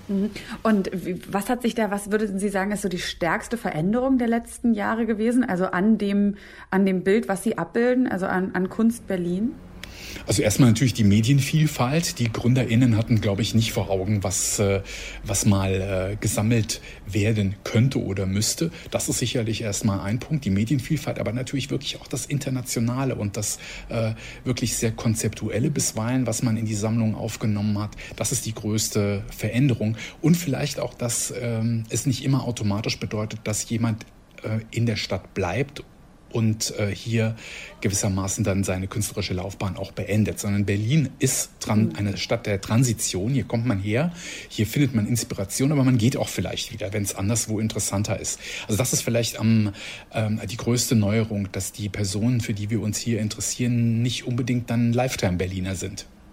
Und was hat sich da, was würden Sie sagen, ist so die stärkste Veränderung der letzten Jahre gewesen? Also an dem, an dem Bild, was Sie abbilden, also an, an Kunst Berlin? Also erstmal natürlich die Medienvielfalt. Die GründerInnen hatten, glaube ich, nicht vor Augen, was, äh, was mal äh, gesammelt werden könnte oder müsste. Das ist sicherlich erstmal ein Punkt, die Medienvielfalt, aber natürlich wirklich auch das Internationale und das äh, wirklich sehr Konzeptuelle bisweilen, was man in die Sammlung aufgenommen hat. Das ist die größte Veränderung. Und vielleicht auch, dass ähm, es nicht immer automatisch bedeutet, dass jemand äh, in der Stadt bleibt und äh, hier gewissermaßen dann seine künstlerische Laufbahn auch beendet, sondern Berlin ist dran, eine Stadt der Transition. Hier kommt man her, hier findet man Inspiration, aber man geht auch vielleicht wieder, wenn es anderswo interessanter ist. Also das ist vielleicht am, ähm, die größte Neuerung, dass die Personen, für die wir uns hier interessieren, nicht unbedingt dann Lifetime-Berliner sind.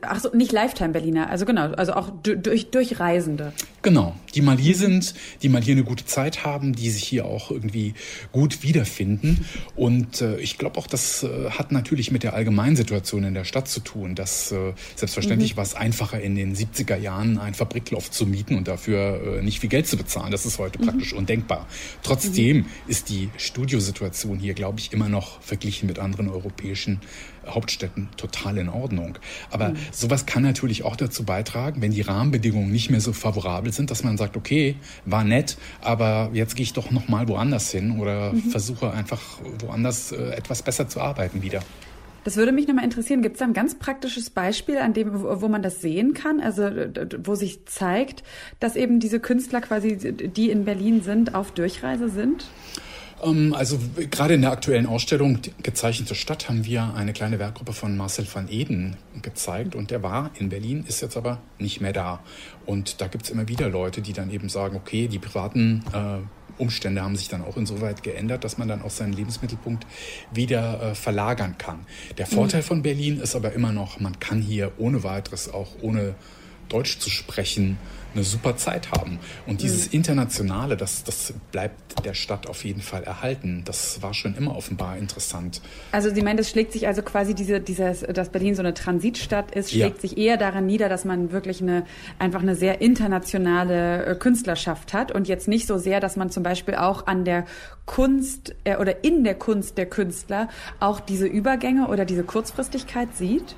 Ach so, nicht Lifetime-Berliner, also genau, also auch durch, durch Reisende. Genau, die mal hier sind, die mal hier eine gute Zeit haben, die sich hier auch irgendwie gut wiederfinden. Und äh, ich glaube auch, das äh, hat natürlich mit der allgemeinen Situation in der Stadt zu tun. Dass äh, selbstverständlich mhm. war es einfacher in den siebziger Jahren, ein Fabrikloft zu mieten und dafür äh, nicht viel Geld zu bezahlen. Das ist heute mhm. praktisch undenkbar. Trotzdem mhm. ist die Studiosituation hier, glaube ich, immer noch verglichen mit anderen europäischen Hauptstädten total in Ordnung. Aber mhm. sowas kann natürlich auch dazu beitragen, wenn die Rahmenbedingungen nicht mehr so favorabel sind, dass man sagt, okay, war nett, aber jetzt gehe ich doch noch mal woanders hin oder mhm. versuche einfach woanders äh, etwas besser zu arbeiten wieder. Das würde mich nochmal interessieren. Gibt es da ein ganz praktisches Beispiel, an dem, wo man das sehen kann? Also wo sich zeigt, dass eben diese Künstler quasi, die in Berlin sind, auf Durchreise sind? Also gerade in der aktuellen Ausstellung Gezeichnete Stadt haben wir eine kleine Werkgruppe von Marcel van Eden gezeigt und der war in Berlin, ist jetzt aber nicht mehr da. Und da gibt's immer wieder Leute, die dann eben sagen, okay, die privaten äh, Umstände haben sich dann auch insoweit geändert, dass man dann auch seinen Lebensmittelpunkt wieder äh, verlagern kann. Der Vorteil mhm. von Berlin ist aber immer noch, man kann hier ohne weiteres, auch ohne Deutsch zu sprechen, eine super Zeit haben. Und dieses Internationale, das, das bleibt der Stadt auf jeden Fall erhalten. Das war schon immer offenbar interessant. Also Sie meinen, das schlägt sich also quasi, diese, dieses, dass Berlin so eine Transitstadt ist, schlägt ja. sich eher daran nieder, dass man wirklich eine, einfach eine sehr internationale Künstlerschaft hat und jetzt nicht so sehr, dass man zum Beispiel auch an der Kunst äh, oder in der Kunst der Künstler auch diese Übergänge oder diese Kurzfristigkeit sieht?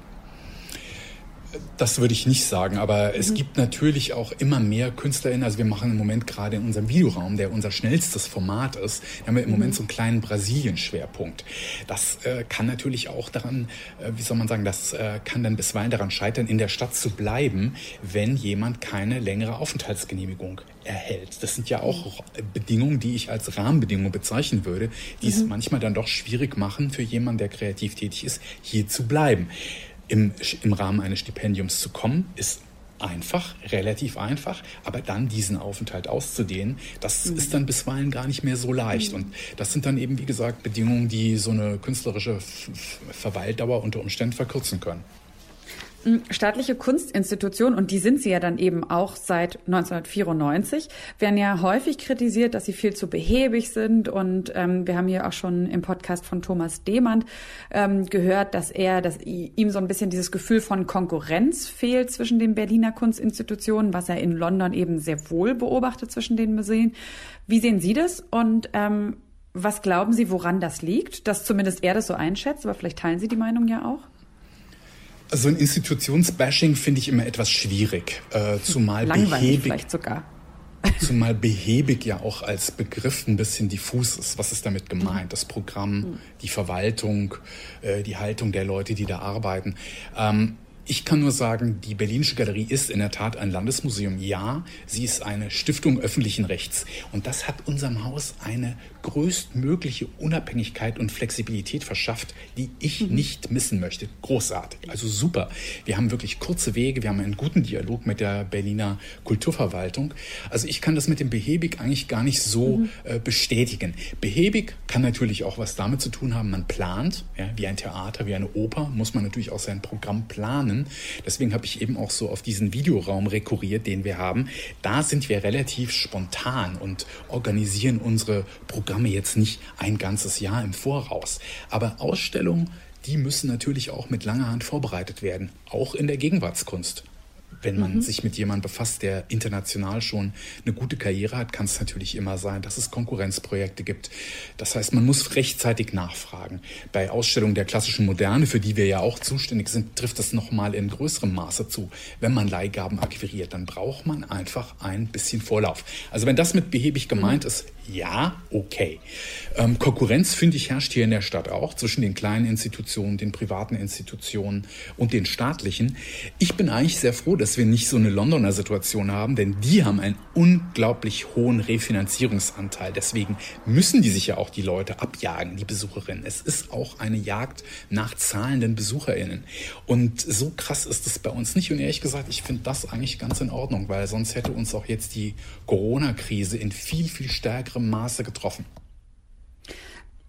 Das würde ich nicht sagen, aber mhm. es gibt natürlich auch immer mehr KünstlerInnen. Also wir machen im Moment gerade in unserem Videoraum, der unser schnellstes Format ist, da haben wir im mhm. Moment so einen kleinen Brasilien-Schwerpunkt. Das äh, kann natürlich auch daran, äh, wie soll man sagen, das äh, kann dann bisweilen daran scheitern, in der Stadt zu bleiben, wenn jemand keine längere Aufenthaltsgenehmigung erhält. Das sind ja auch Bedingungen, die ich als Rahmenbedingungen bezeichnen würde, die mhm. es manchmal dann doch schwierig machen für jemanden, der kreativ tätig ist, hier zu bleiben. Im, im Rahmen eines Stipendiums zu kommen, ist einfach, relativ einfach, aber dann diesen Aufenthalt auszudehnen, das mhm. ist dann bisweilen gar nicht mehr so leicht. Mhm. Und das sind dann eben, wie gesagt, Bedingungen, die so eine künstlerische Verweildauer unter Umständen verkürzen können. Staatliche Kunstinstitutionen, und die sind sie ja dann eben auch seit neunzehnhundertvierundneunzig, werden ja häufig kritisiert, dass sie viel zu behäbig sind. Und ähm, wir haben hier auch schon im Podcast von Thomas Demand ähm, gehört, dass er, dass ihm so ein bisschen dieses Gefühl von Konkurrenz fehlt zwischen den Berliner Kunstinstitutionen, was er in London eben sehr wohl beobachtet zwischen den Museen. Wie sehen Sie das? Und ähm, was glauben Sie, woran das liegt? Dass zumindest er das so einschätzt, aber vielleicht teilen Sie die Meinung ja auch. Also ein Institutionsbashing finde ich immer etwas schwierig, äh, zumal Langweilig behäbig, vielleicht sogar. Zumal behäbig ja auch als Begriff ein bisschen diffus ist. Was ist damit gemeint? Das Programm, die Verwaltung, äh, die Haltung der Leute, die da arbeiten. Ähm, Ich kann nur sagen, die Berlinische Galerie ist in der Tat ein Landesmuseum. Ja, sie ist eine Stiftung öffentlichen Rechts. Und das hat unserem Haus eine größtmögliche Unabhängigkeit und Flexibilität verschafft, die ich mhm. nicht missen möchte. Großartig, also super. Wir haben wirklich kurze Wege, wir haben einen guten Dialog mit der Berliner Kulturverwaltung. Also ich kann das mit dem behäbig eigentlich gar nicht so mhm. äh, bestätigen. Behäbig kann natürlich auch was damit zu tun haben, man plant, ja, wie ein Theater, wie eine Oper, muss man natürlich auch sein Programm planen. Deswegen habe ich eben auch so auf diesen Videoraum rekurriert, den wir haben. Da sind wir relativ spontan und organisieren unsere Programme jetzt nicht ein ganzes Jahr im Voraus. Aber Ausstellungen, die müssen natürlich auch mit langer Hand vorbereitet werden, auch in der Gegenwartskunst. Wenn man mhm. sich mit jemandem befasst, der international schon eine gute Karriere hat, kann es natürlich immer sein, dass es Konkurrenzprojekte gibt. Das heißt, man muss rechtzeitig nachfragen. Bei Ausstellungen der klassischen Moderne, für die wir ja auch zuständig sind, trifft das nochmal in größerem Maße zu. Wenn man Leihgaben akquiriert, dann braucht man einfach ein bisschen Vorlauf. Also wenn das mit behäbig gemeint mhm. ist, ja, okay. Ähm, Konkurrenz, finde ich, herrscht hier in der Stadt auch zwischen den kleinen Institutionen, den privaten Institutionen und den staatlichen. Ich bin eigentlich sehr froh, dass wir nicht so eine Londoner Situation haben, denn die haben einen unglaublich hohen Refinanzierungsanteil. Deswegen müssen die sich ja auch die Leute abjagen, die Besucherinnen. Es ist auch eine Jagd nach zahlenden BesucherInnen. Und so krass ist es bei uns nicht. Und ehrlich gesagt, ich finde das eigentlich ganz in Ordnung, weil sonst hätte uns auch jetzt die Corona-Krise in viel, viel stärkerem Maße getroffen.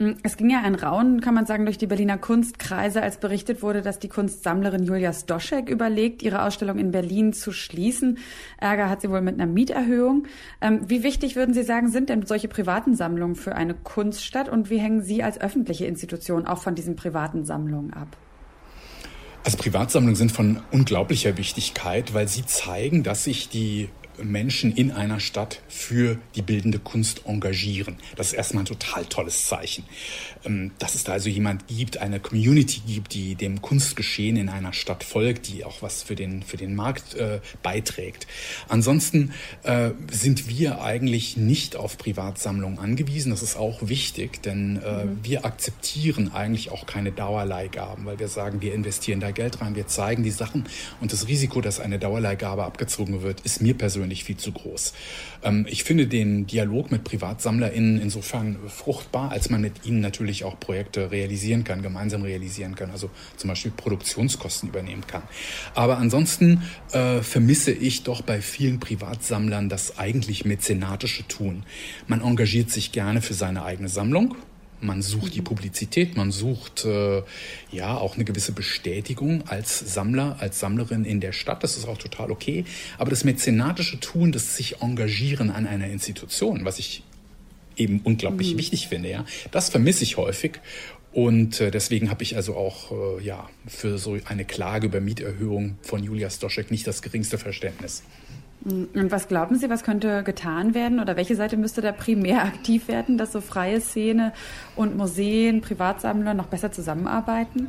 Es ging ja ein Raunen, kann man sagen, durch die Berliner Kunstkreise, als berichtet wurde, dass die Kunstsammlerin Julia Stoschek überlegt, ihre Ausstellung in Berlin zu schließen. Ärger hat sie wohl mit einer Mieterhöhung. Ähm, wie wichtig, würden Sie sagen, sind denn solche privaten Sammlungen für eine Kunststadt und wie hängen Sie als öffentliche Institution auch von diesen privaten Sammlungen ab? Also Privatsammlungen sind von unglaublicher Wichtigkeit, weil sie zeigen, dass sich die Menschen in einer Stadt für die bildende Kunst engagieren. Das ist erstmal ein total tolles Zeichen. Dass es da also jemand gibt, eine Community gibt, die dem Kunstgeschehen in einer Stadt folgt, die auch was für den, für den Markt äh, beiträgt. Ansonsten äh, sind wir eigentlich nicht auf Privatsammlungen angewiesen. Das ist auch wichtig, denn äh, mhm. wir akzeptieren eigentlich auch keine Dauerleihgaben, weil wir sagen, wir investieren da Geld rein, wir zeigen die Sachen und das Risiko, dass eine Dauerleihgabe abgezogen wird, ist mir persönlich nicht viel zu groß. Ähm, ich finde den Dialog mit PrivatsammlerInnen insofern fruchtbar, als man mit ihnen natürlich auch Projekte realisieren kann, gemeinsam realisieren kann, also zum Beispiel Produktionskosten übernehmen kann. Aber ansonsten äh, vermisse ich doch bei vielen Privatsammlern das eigentlich mäzenatische Tun. Man engagiert sich gerne für seine eigene Sammlung. Man sucht die Publizität, man sucht äh, ja auch eine gewisse Bestätigung als Sammler, als Sammlerin in der Stadt. Das ist auch total okay. Aber das mäzenatische Tun, das sich engagieren an einer Institution, was ich eben unglaublich mhm. wichtig finde, ja, das vermisse ich häufig. Und äh, deswegen habe ich also auch äh, ja für so eine Klage über Mieterhöhung von Julia Stoschek nicht das geringste Verständnis. Und was glauben Sie, was könnte getan werden oder welche Seite müsste da primär aktiv werden, dass so freie Szene und Museen, Privatsammler noch besser zusammenarbeiten?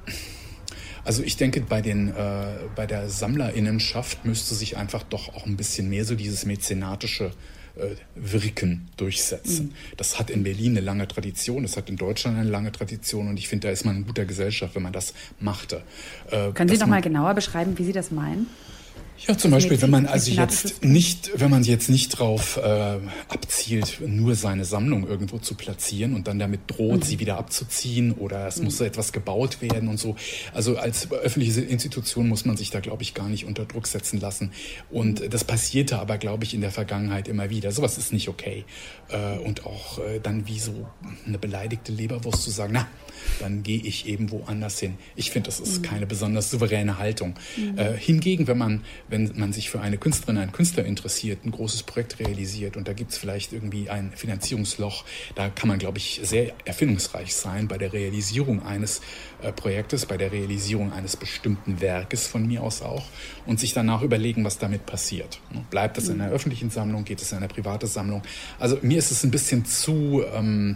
Also ich denke, bei den äh, bei der Sammlerinnenschaft müsste sich einfach doch auch ein bisschen mehr so dieses mäzenatische äh, Wirken durchsetzen. Mhm. Das hat in Berlin eine lange Tradition, das hat in Deutschland eine lange Tradition und ich finde, da ist man in guter Gesellschaft, wenn man das machte. Äh, Können Sie noch mal genauer beschreiben, wie Sie das meinen? Ja, zum Beispiel, wenn man also jetzt nicht, wenn man jetzt nicht drauf äh, abzielt, nur seine Sammlung irgendwo zu platzieren und dann damit droht, mhm. sie wieder abzuziehen oder es mhm. muss so etwas gebaut werden und so. Also als öffentliche Institution muss man sich da, glaube ich, gar nicht unter Druck setzen lassen. Und mhm. das passierte aber, glaube ich, in der Vergangenheit immer wieder. Sowas ist nicht okay. Äh, und auch äh, dann wie so eine beleidigte Leberwurst zu sagen, na, dann gehe ich eben woanders hin. Ich finde, das ist mhm. keine besonders souveräne Haltung. Mhm. Äh, hingegen, wenn man wenn man sich für eine Künstlerin, einen Künstler interessiert, ein großes Projekt realisiert und da gibt es vielleicht irgendwie ein Finanzierungsloch, da kann man, glaube ich, sehr erfindungsreich sein bei der Realisierung eines äh, Projektes, bei der Realisierung eines bestimmten Werkes von mir aus auch und sich danach überlegen, was damit passiert. Bleibt das in einer öffentlichen Sammlung, geht es in eine private Sammlung? Also mir ist es ein bisschen zu... Ähm,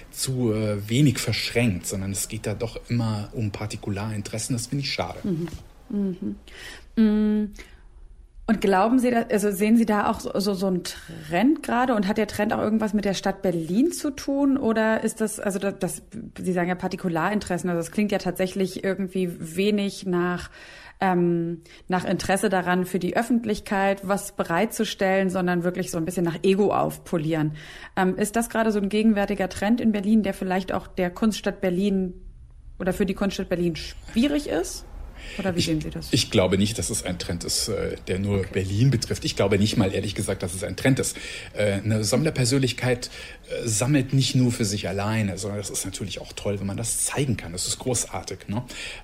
zu äh, wenig verschränkt, sondern es geht da doch immer um Partikularinteressen. Das finde ich schade. Mhm. Mhm. Mhm. Und glauben Sie, da, also sehen Sie da auch so, so, so einen Trend gerade und hat der Trend auch irgendwas mit der Stadt Berlin zu tun oder ist das, also das, das Sie sagen ja Partikularinteressen, also das klingt ja tatsächlich irgendwie wenig nach Ähm, nach Interesse daran, für die Öffentlichkeit was bereitzustellen, sondern wirklich so ein bisschen nach Ego aufpolieren. Ähm, ist das gerade so ein gegenwärtiger Trend in Berlin, der vielleicht auch der Kunststadt Berlin oder für die Kunststadt Berlin schwierig ist? Oder wie ich, sehen Sie das? Ich glaube nicht, dass es ein Trend ist, der nur okay. Berlin betrifft. Ich glaube nicht mal, ehrlich gesagt, dass es ein Trend ist. Eine Sammlerpersönlichkeit sammelt nicht nur für sich alleine, sondern das ist natürlich auch toll, wenn man das zeigen kann. Das ist großartig. Ne?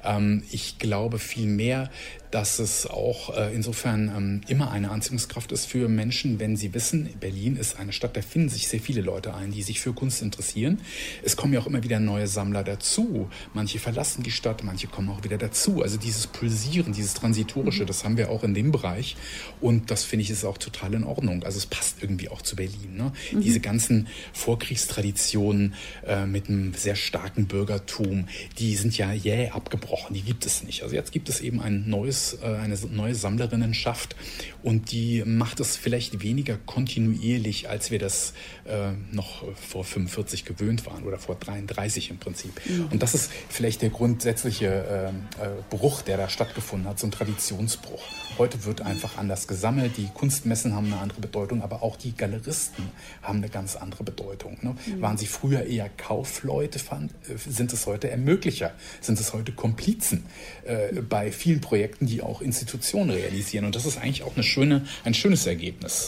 Ich glaube vielmehr, dass es auch äh, insofern ähm, immer eine Anziehungskraft ist für Menschen, wenn sie wissen, Berlin ist eine Stadt, da finden sich sehr viele Leute ein, die sich für Kunst interessieren. Es kommen ja auch immer wieder neue Sammler dazu. Manche verlassen die Stadt, manche kommen auch wieder dazu. Also dieses Pulsieren, dieses Transitorische, das haben wir auch in dem Bereich. Und das finde ich ist auch total in Ordnung. Also es passt irgendwie auch zu Berlin. Ne? Mhm. Diese ganzen Vorkriegstraditionen äh, mit einem sehr starken Bürgertum, die sind ja jäh abgebrochen. Die gibt es nicht. Also jetzt gibt es eben ein neues eine neue Sammlerinnenschaft und die macht es vielleicht weniger kontinuierlich, als wir das äh, noch vor fünfundvierzig gewöhnt waren oder vor dreiunddreißig im Prinzip. Mhm. Und das ist vielleicht der grundsätzliche äh, äh, Bruch, der da stattgefunden hat, so ein Traditionsbruch. Heute wird einfach anders gesammelt, die Kunstmessen haben eine andere Bedeutung, aber auch die Galeristen haben eine ganz andere Bedeutung. Ne? Mhm. Waren sie früher eher Kaufleute, fand, sind es heute Ermöglicher, sind es heute Komplizen äh, bei vielen Projekten, die auch Institutionen realisieren. Und das ist eigentlich auch eine schöne, ein schönes Ergebnis.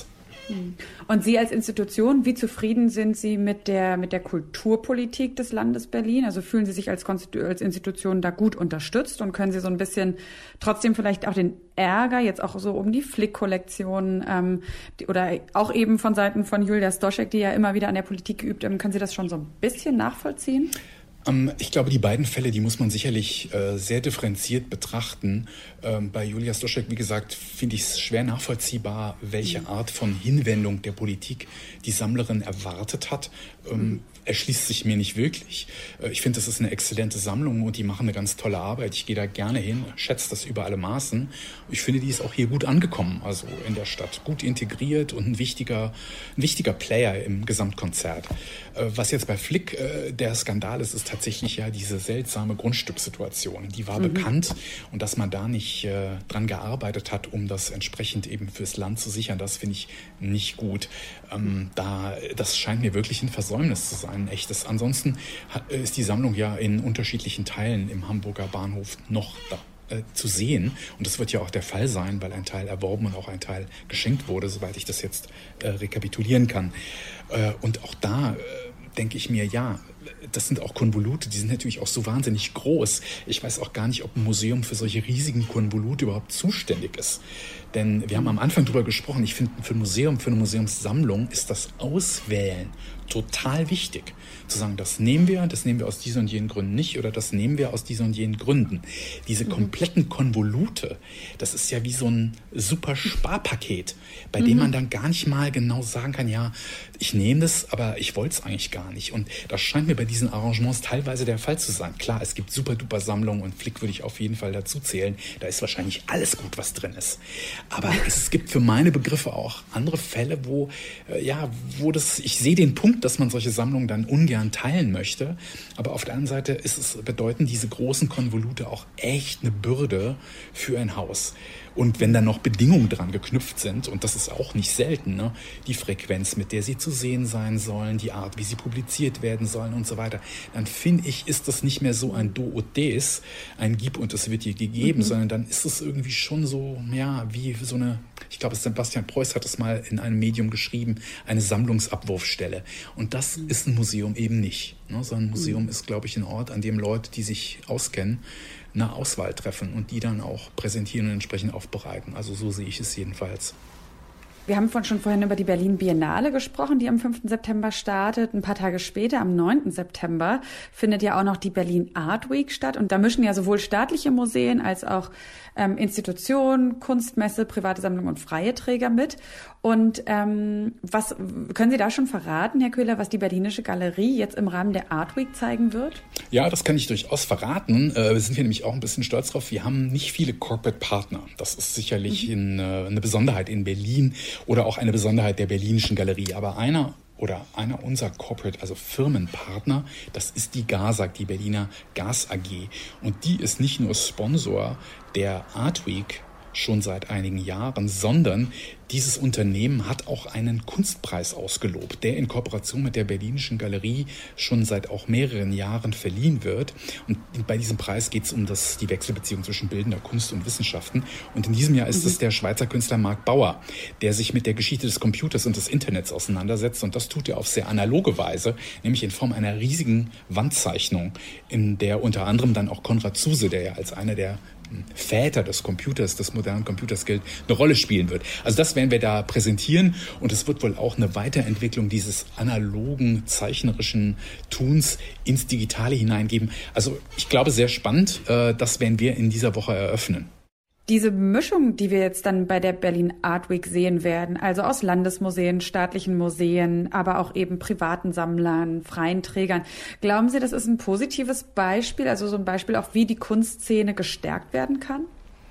Und Sie als Institution, wie zufrieden sind Sie mit der, mit der Kulturpolitik des Landes Berlin? Also fühlen Sie sich als, Konstitu- als Institution da gut unterstützt und können Sie so ein bisschen trotzdem vielleicht auch den Ärger jetzt auch so um die Flick-Kollektion ähm, die, oder auch eben von Seiten von Julia Stoschek, die ja immer wieder an der Politik geübt haben, können Sie das schon so ein bisschen nachvollziehen? Ich glaube, die beiden Fälle, die muss man sicherlich äh, sehr differenziert betrachten. Ähm, bei Julia Stoschek, wie gesagt, finde ich es schwer nachvollziehbar, welche mhm. Art von Hinwendung der Politik die Sammlerin erwartet hat. Ähm, mhm. Erschließt sich mir nicht wirklich. Äh, ich finde, das ist eine exzellente Sammlung und die machen eine ganz tolle Arbeit. Ich gehe da gerne hin, schätze das über alle Maßen. Ich finde, die ist auch hier gut angekommen, also in der Stadt. Gut integriert und ein wichtiger, ein wichtiger Player im Gesamtkonzert. Äh, was jetzt bei Flick äh, der Skandal ist, ist tatsächlich ja diese seltsame Grundstückssituation. Die war mhm. bekannt und dass man da nicht äh, dran gearbeitet hat, um das entsprechend eben fürs Land zu sichern, das finde ich nicht gut. Ähm, da, das scheint mir wirklich ein Versäumnis zu sein, ein echtes. Ansonsten hat, ist die Sammlung ja in unterschiedlichen Teilen im Hamburger Bahnhof noch da äh, zu sehen. Und das wird ja auch der Fall sein, weil ein Teil erworben und auch ein Teil geschenkt wurde, soweit ich das jetzt äh, rekapitulieren kann. Äh, und auch da äh, denke ich mir, ja, das sind auch Konvolute, die sind natürlich auch so wahnsinnig groß. Ich weiß auch gar nicht, ob ein Museum für solche riesigen Konvolute überhaupt zuständig ist. Denn wir haben am Anfang darüber gesprochen, ich finde, für ein Museum, für eine Museumssammlung ist das Auswählen total wichtig. Zu sagen, das nehmen wir, das nehmen wir aus diesen und jenen Gründen nicht oder das nehmen wir aus diesen und jenen Gründen. Diese kompletten Konvolute, das ist ja wie so ein super Sparpaket, bei mhm. dem man dann gar nicht mal genau sagen kann, ja, ich nehme das, aber ich wollte es eigentlich gar nicht. Und das scheint mir bei diesen Arrangements teilweise der Fall zu sein. Klar, es gibt super duper Sammlungen und Flick würde ich auf jeden Fall dazu zählen. Da ist wahrscheinlich alles gut, was drin ist. Aber es gibt für meine Begriffe auch andere Fälle, wo, äh, ja, wo das, ich sehe den Punkt, dass man solche Sammlungen dann ungern teilen möchte. Aber auf der anderen Seite ist es, bedeuten diese großen Konvolute auch echt eine Bürde für ein Haus. Und wenn dann noch Bedingungen dran geknüpft sind, und das ist auch nicht selten, ne, die Frequenz, mit der sie zu sehen sein sollen, die Art, wie sie publiziert werden sollen und so weiter, dann finde ich, ist das nicht mehr so ein Do und Des, ein Gib und es wird dir gegeben, mhm. sondern dann ist es irgendwie schon so, ja, wie so eine, ich glaube, Sebastian Preuß hat es mal in einem Medium geschrieben, eine Sammlungsabwurfstelle. Und das mhm. ist ein Museum eben nicht. Ne, sondern ein Museum mhm. ist, glaube ich, ein Ort, an dem Leute, die sich auskennen, eine Auswahl treffen und die dann auch präsentieren und entsprechend aufbereiten. Also so sehe ich es jedenfalls. Wir haben schon vorhin über die Berlin Biennale gesprochen, die am fünften September startet. Ein paar Tage später, am neunten September, findet ja auch noch die Berlin Art Week statt. Und da mischen ja sowohl staatliche Museen als auch ähm, Institutionen, Kunstmesse, private Sammlungen und freie Träger mit. Und ähm, was können Sie da schon verraten, Herr Köhler, was die Berlinische Galerie jetzt im Rahmen der Art Week zeigen wird? Ja, das kann ich durchaus verraten. Äh, wir sind hier nämlich auch ein bisschen stolz drauf. Wir haben nicht viele Corporate Partner. Das ist sicherlich mhm. in, äh, eine Besonderheit in Berlin oder auch eine Besonderheit der Berlinischen Galerie. Aber einer oder einer unserer Corporate, also Firmenpartner, das ist die GASAG, die Berliner Gas A G. Und die ist nicht nur Sponsor der Art Week schon seit einigen Jahren, sondern dieses Unternehmen hat auch einen Kunstpreis ausgelobt, der in Kooperation mit der Berlinischen Galerie schon seit auch mehreren Jahren verliehen wird. Und bei diesem Preis geht es um das, die Wechselbeziehung zwischen bildender Kunst und Wissenschaften. Und in diesem Jahr ist mhm. es der Schweizer Künstler Marc Bauer, der sich mit der Geschichte des Computers und des Internets auseinandersetzt. Und das tut er auf sehr analoge Weise, nämlich in Form einer riesigen Wandzeichnung, in der unter anderem dann auch Konrad Zuse, der ja als einer der Väter des Computers, des modernen Computers gilt, eine Rolle spielen wird. Also das werden wir da präsentieren und es wird wohl auch eine Weiterentwicklung dieses analogen, zeichnerischen Tuns ins Digitale hineingeben. Also ich glaube, sehr spannend. Das werden wir in dieser Woche eröffnen. Diese Mischung, die wir jetzt dann bei der Berlin Art Week sehen werden, also aus Landesmuseen, staatlichen Museen, aber auch eben privaten Sammlern, freien Trägern, glauben Sie, das ist ein positives Beispiel, also so ein Beispiel auch, wie die Kunstszene gestärkt werden kann?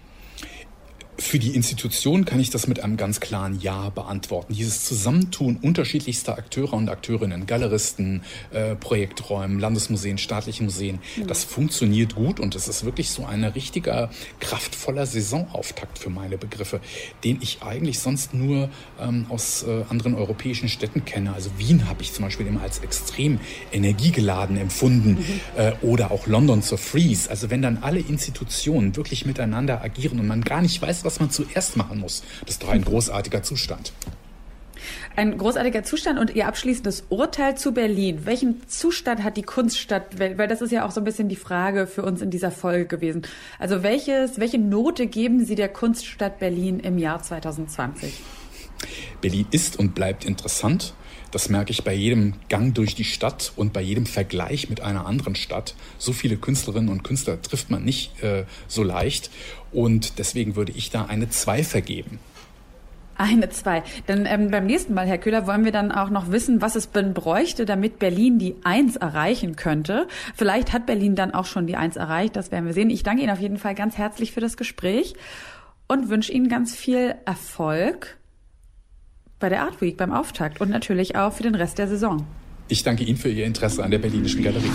Für die Institution kann ich das mit einem ganz klaren Ja beantworten. Dieses Zusammentun unterschiedlichster Akteure und Akteurinnen, Galeristen, äh, Projekträumen, Landesmuseen, staatliche Museen, mhm. das funktioniert gut und es ist wirklich so ein richtiger, kraftvoller Saisonauftakt für meine Begriffe, den ich eigentlich sonst nur ähm, aus äh, anderen europäischen Städten kenne. Also Wien habe ich zum Beispiel immer als extrem energiegeladen empfunden mhm. äh, oder auch London zur Freeze. Also wenn dann alle Institutionen wirklich miteinander agieren und man gar nicht weiß, was man zuerst machen muss. Das ist doch ein großartiger Zustand. Ein großartiger Zustand und Ihr abschließendes Urteil zu Berlin. Welchen Zustand hat die Kunststadt? Weil das ist ja auch so ein bisschen die Frage für uns in dieser Folge gewesen. Also welches, welche Note geben Sie der Kunststadt Berlin im Jahr zwanzig zwanzig? Berlin ist und bleibt interessant. Das merke ich bei jedem Gang durch die Stadt und bei jedem Vergleich mit einer anderen Stadt. So viele Künstlerinnen und Künstler trifft man nicht äh, so leicht. Und deswegen würde ich da eine zwei vergeben. Eine zwei. Dann ähm, beim nächsten Mal, Herr Köhler, wollen wir dann auch noch wissen, was es bräuchte, damit Berlin die eins erreichen könnte. Vielleicht hat Berlin dann auch schon die eins erreicht, das werden wir sehen. Ich danke Ihnen auf jeden Fall ganz herzlich für das Gespräch und wünsche Ihnen ganz viel Erfolg bei der Art Week, beim Auftakt und natürlich auch für den Rest der Saison. Ich danke Ihnen für Ihr Interesse an der Berlinischen Galerie.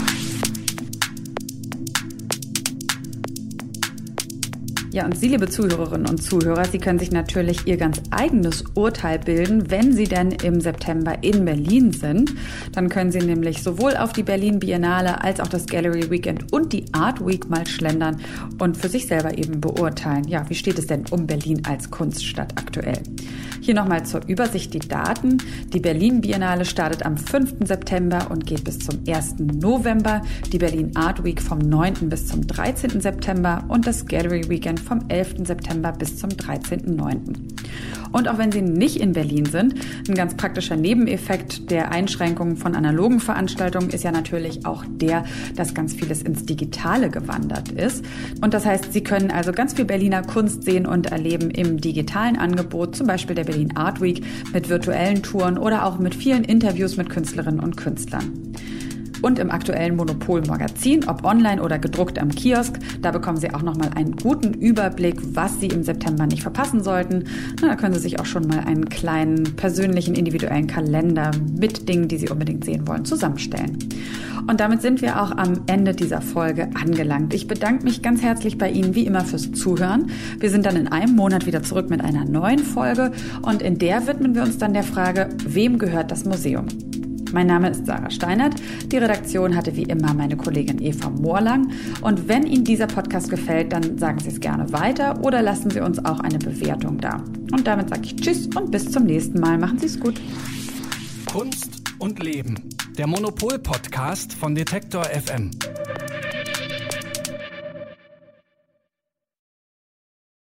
Ja, und Sie, liebe Zuhörerinnen und Zuhörer, Sie können sich natürlich Ihr ganz eigenes Urteil bilden, wenn Sie denn im September in Berlin sind. Dann können Sie nämlich sowohl auf die Berlin Biennale als auch das Gallery Weekend und die Art Week mal schlendern und für sich selber eben beurteilen. Ja, wie steht es denn um Berlin als Kunststadt aktuell? Hier nochmal zur Übersicht die Daten. Die Berlin Biennale startet am fünften September und geht bis zum ersten November. Die Berlin Art Week vom neunten bis zum dreizehnten September und das Gallery Weekend vom elften September bis zum dreizehnten neunten Und auch wenn Sie nicht in Berlin sind, ein ganz praktischer Nebeneffekt der Einschränkungen von analogen Veranstaltungen ist ja natürlich auch der, dass ganz vieles ins Digitale gewandert ist. Und das heißt, Sie können also ganz viel Berliner Kunst sehen und erleben im digitalen Angebot, zum Beispiel der Berlin Art Week mit virtuellen Touren oder auch mit vielen Interviews mit Künstlerinnen und Künstlern. Und im aktuellen Monopol-Magazin, ob online oder gedruckt am Kiosk, da bekommen Sie auch nochmal einen guten Überblick, was Sie im September nicht verpassen sollten. Na, da können Sie sich auch schon mal einen kleinen, persönlichen, individuellen Kalender mit Dingen, die Sie unbedingt sehen wollen, zusammenstellen. Und damit sind wir auch am Ende dieser Folge angelangt. Ich bedanke mich ganz herzlich bei Ihnen, wie immer, fürs Zuhören. Wir sind dann in einem Monat wieder zurück mit einer neuen Folge und in der widmen wir uns dann der Frage, wem gehört das Museum? Mein Name ist Sarah Steinert. Die Redaktion hatte wie immer meine Kollegin Eva Moorlang. Und wenn Ihnen dieser Podcast gefällt, dann sagen Sie es gerne weiter oder lassen Sie uns auch eine Bewertung da. Und damit sage ich Tschüss und bis zum nächsten Mal. Machen Sie es gut. Kunst und Leben. Der Monopol-Podcast von Detektor F M.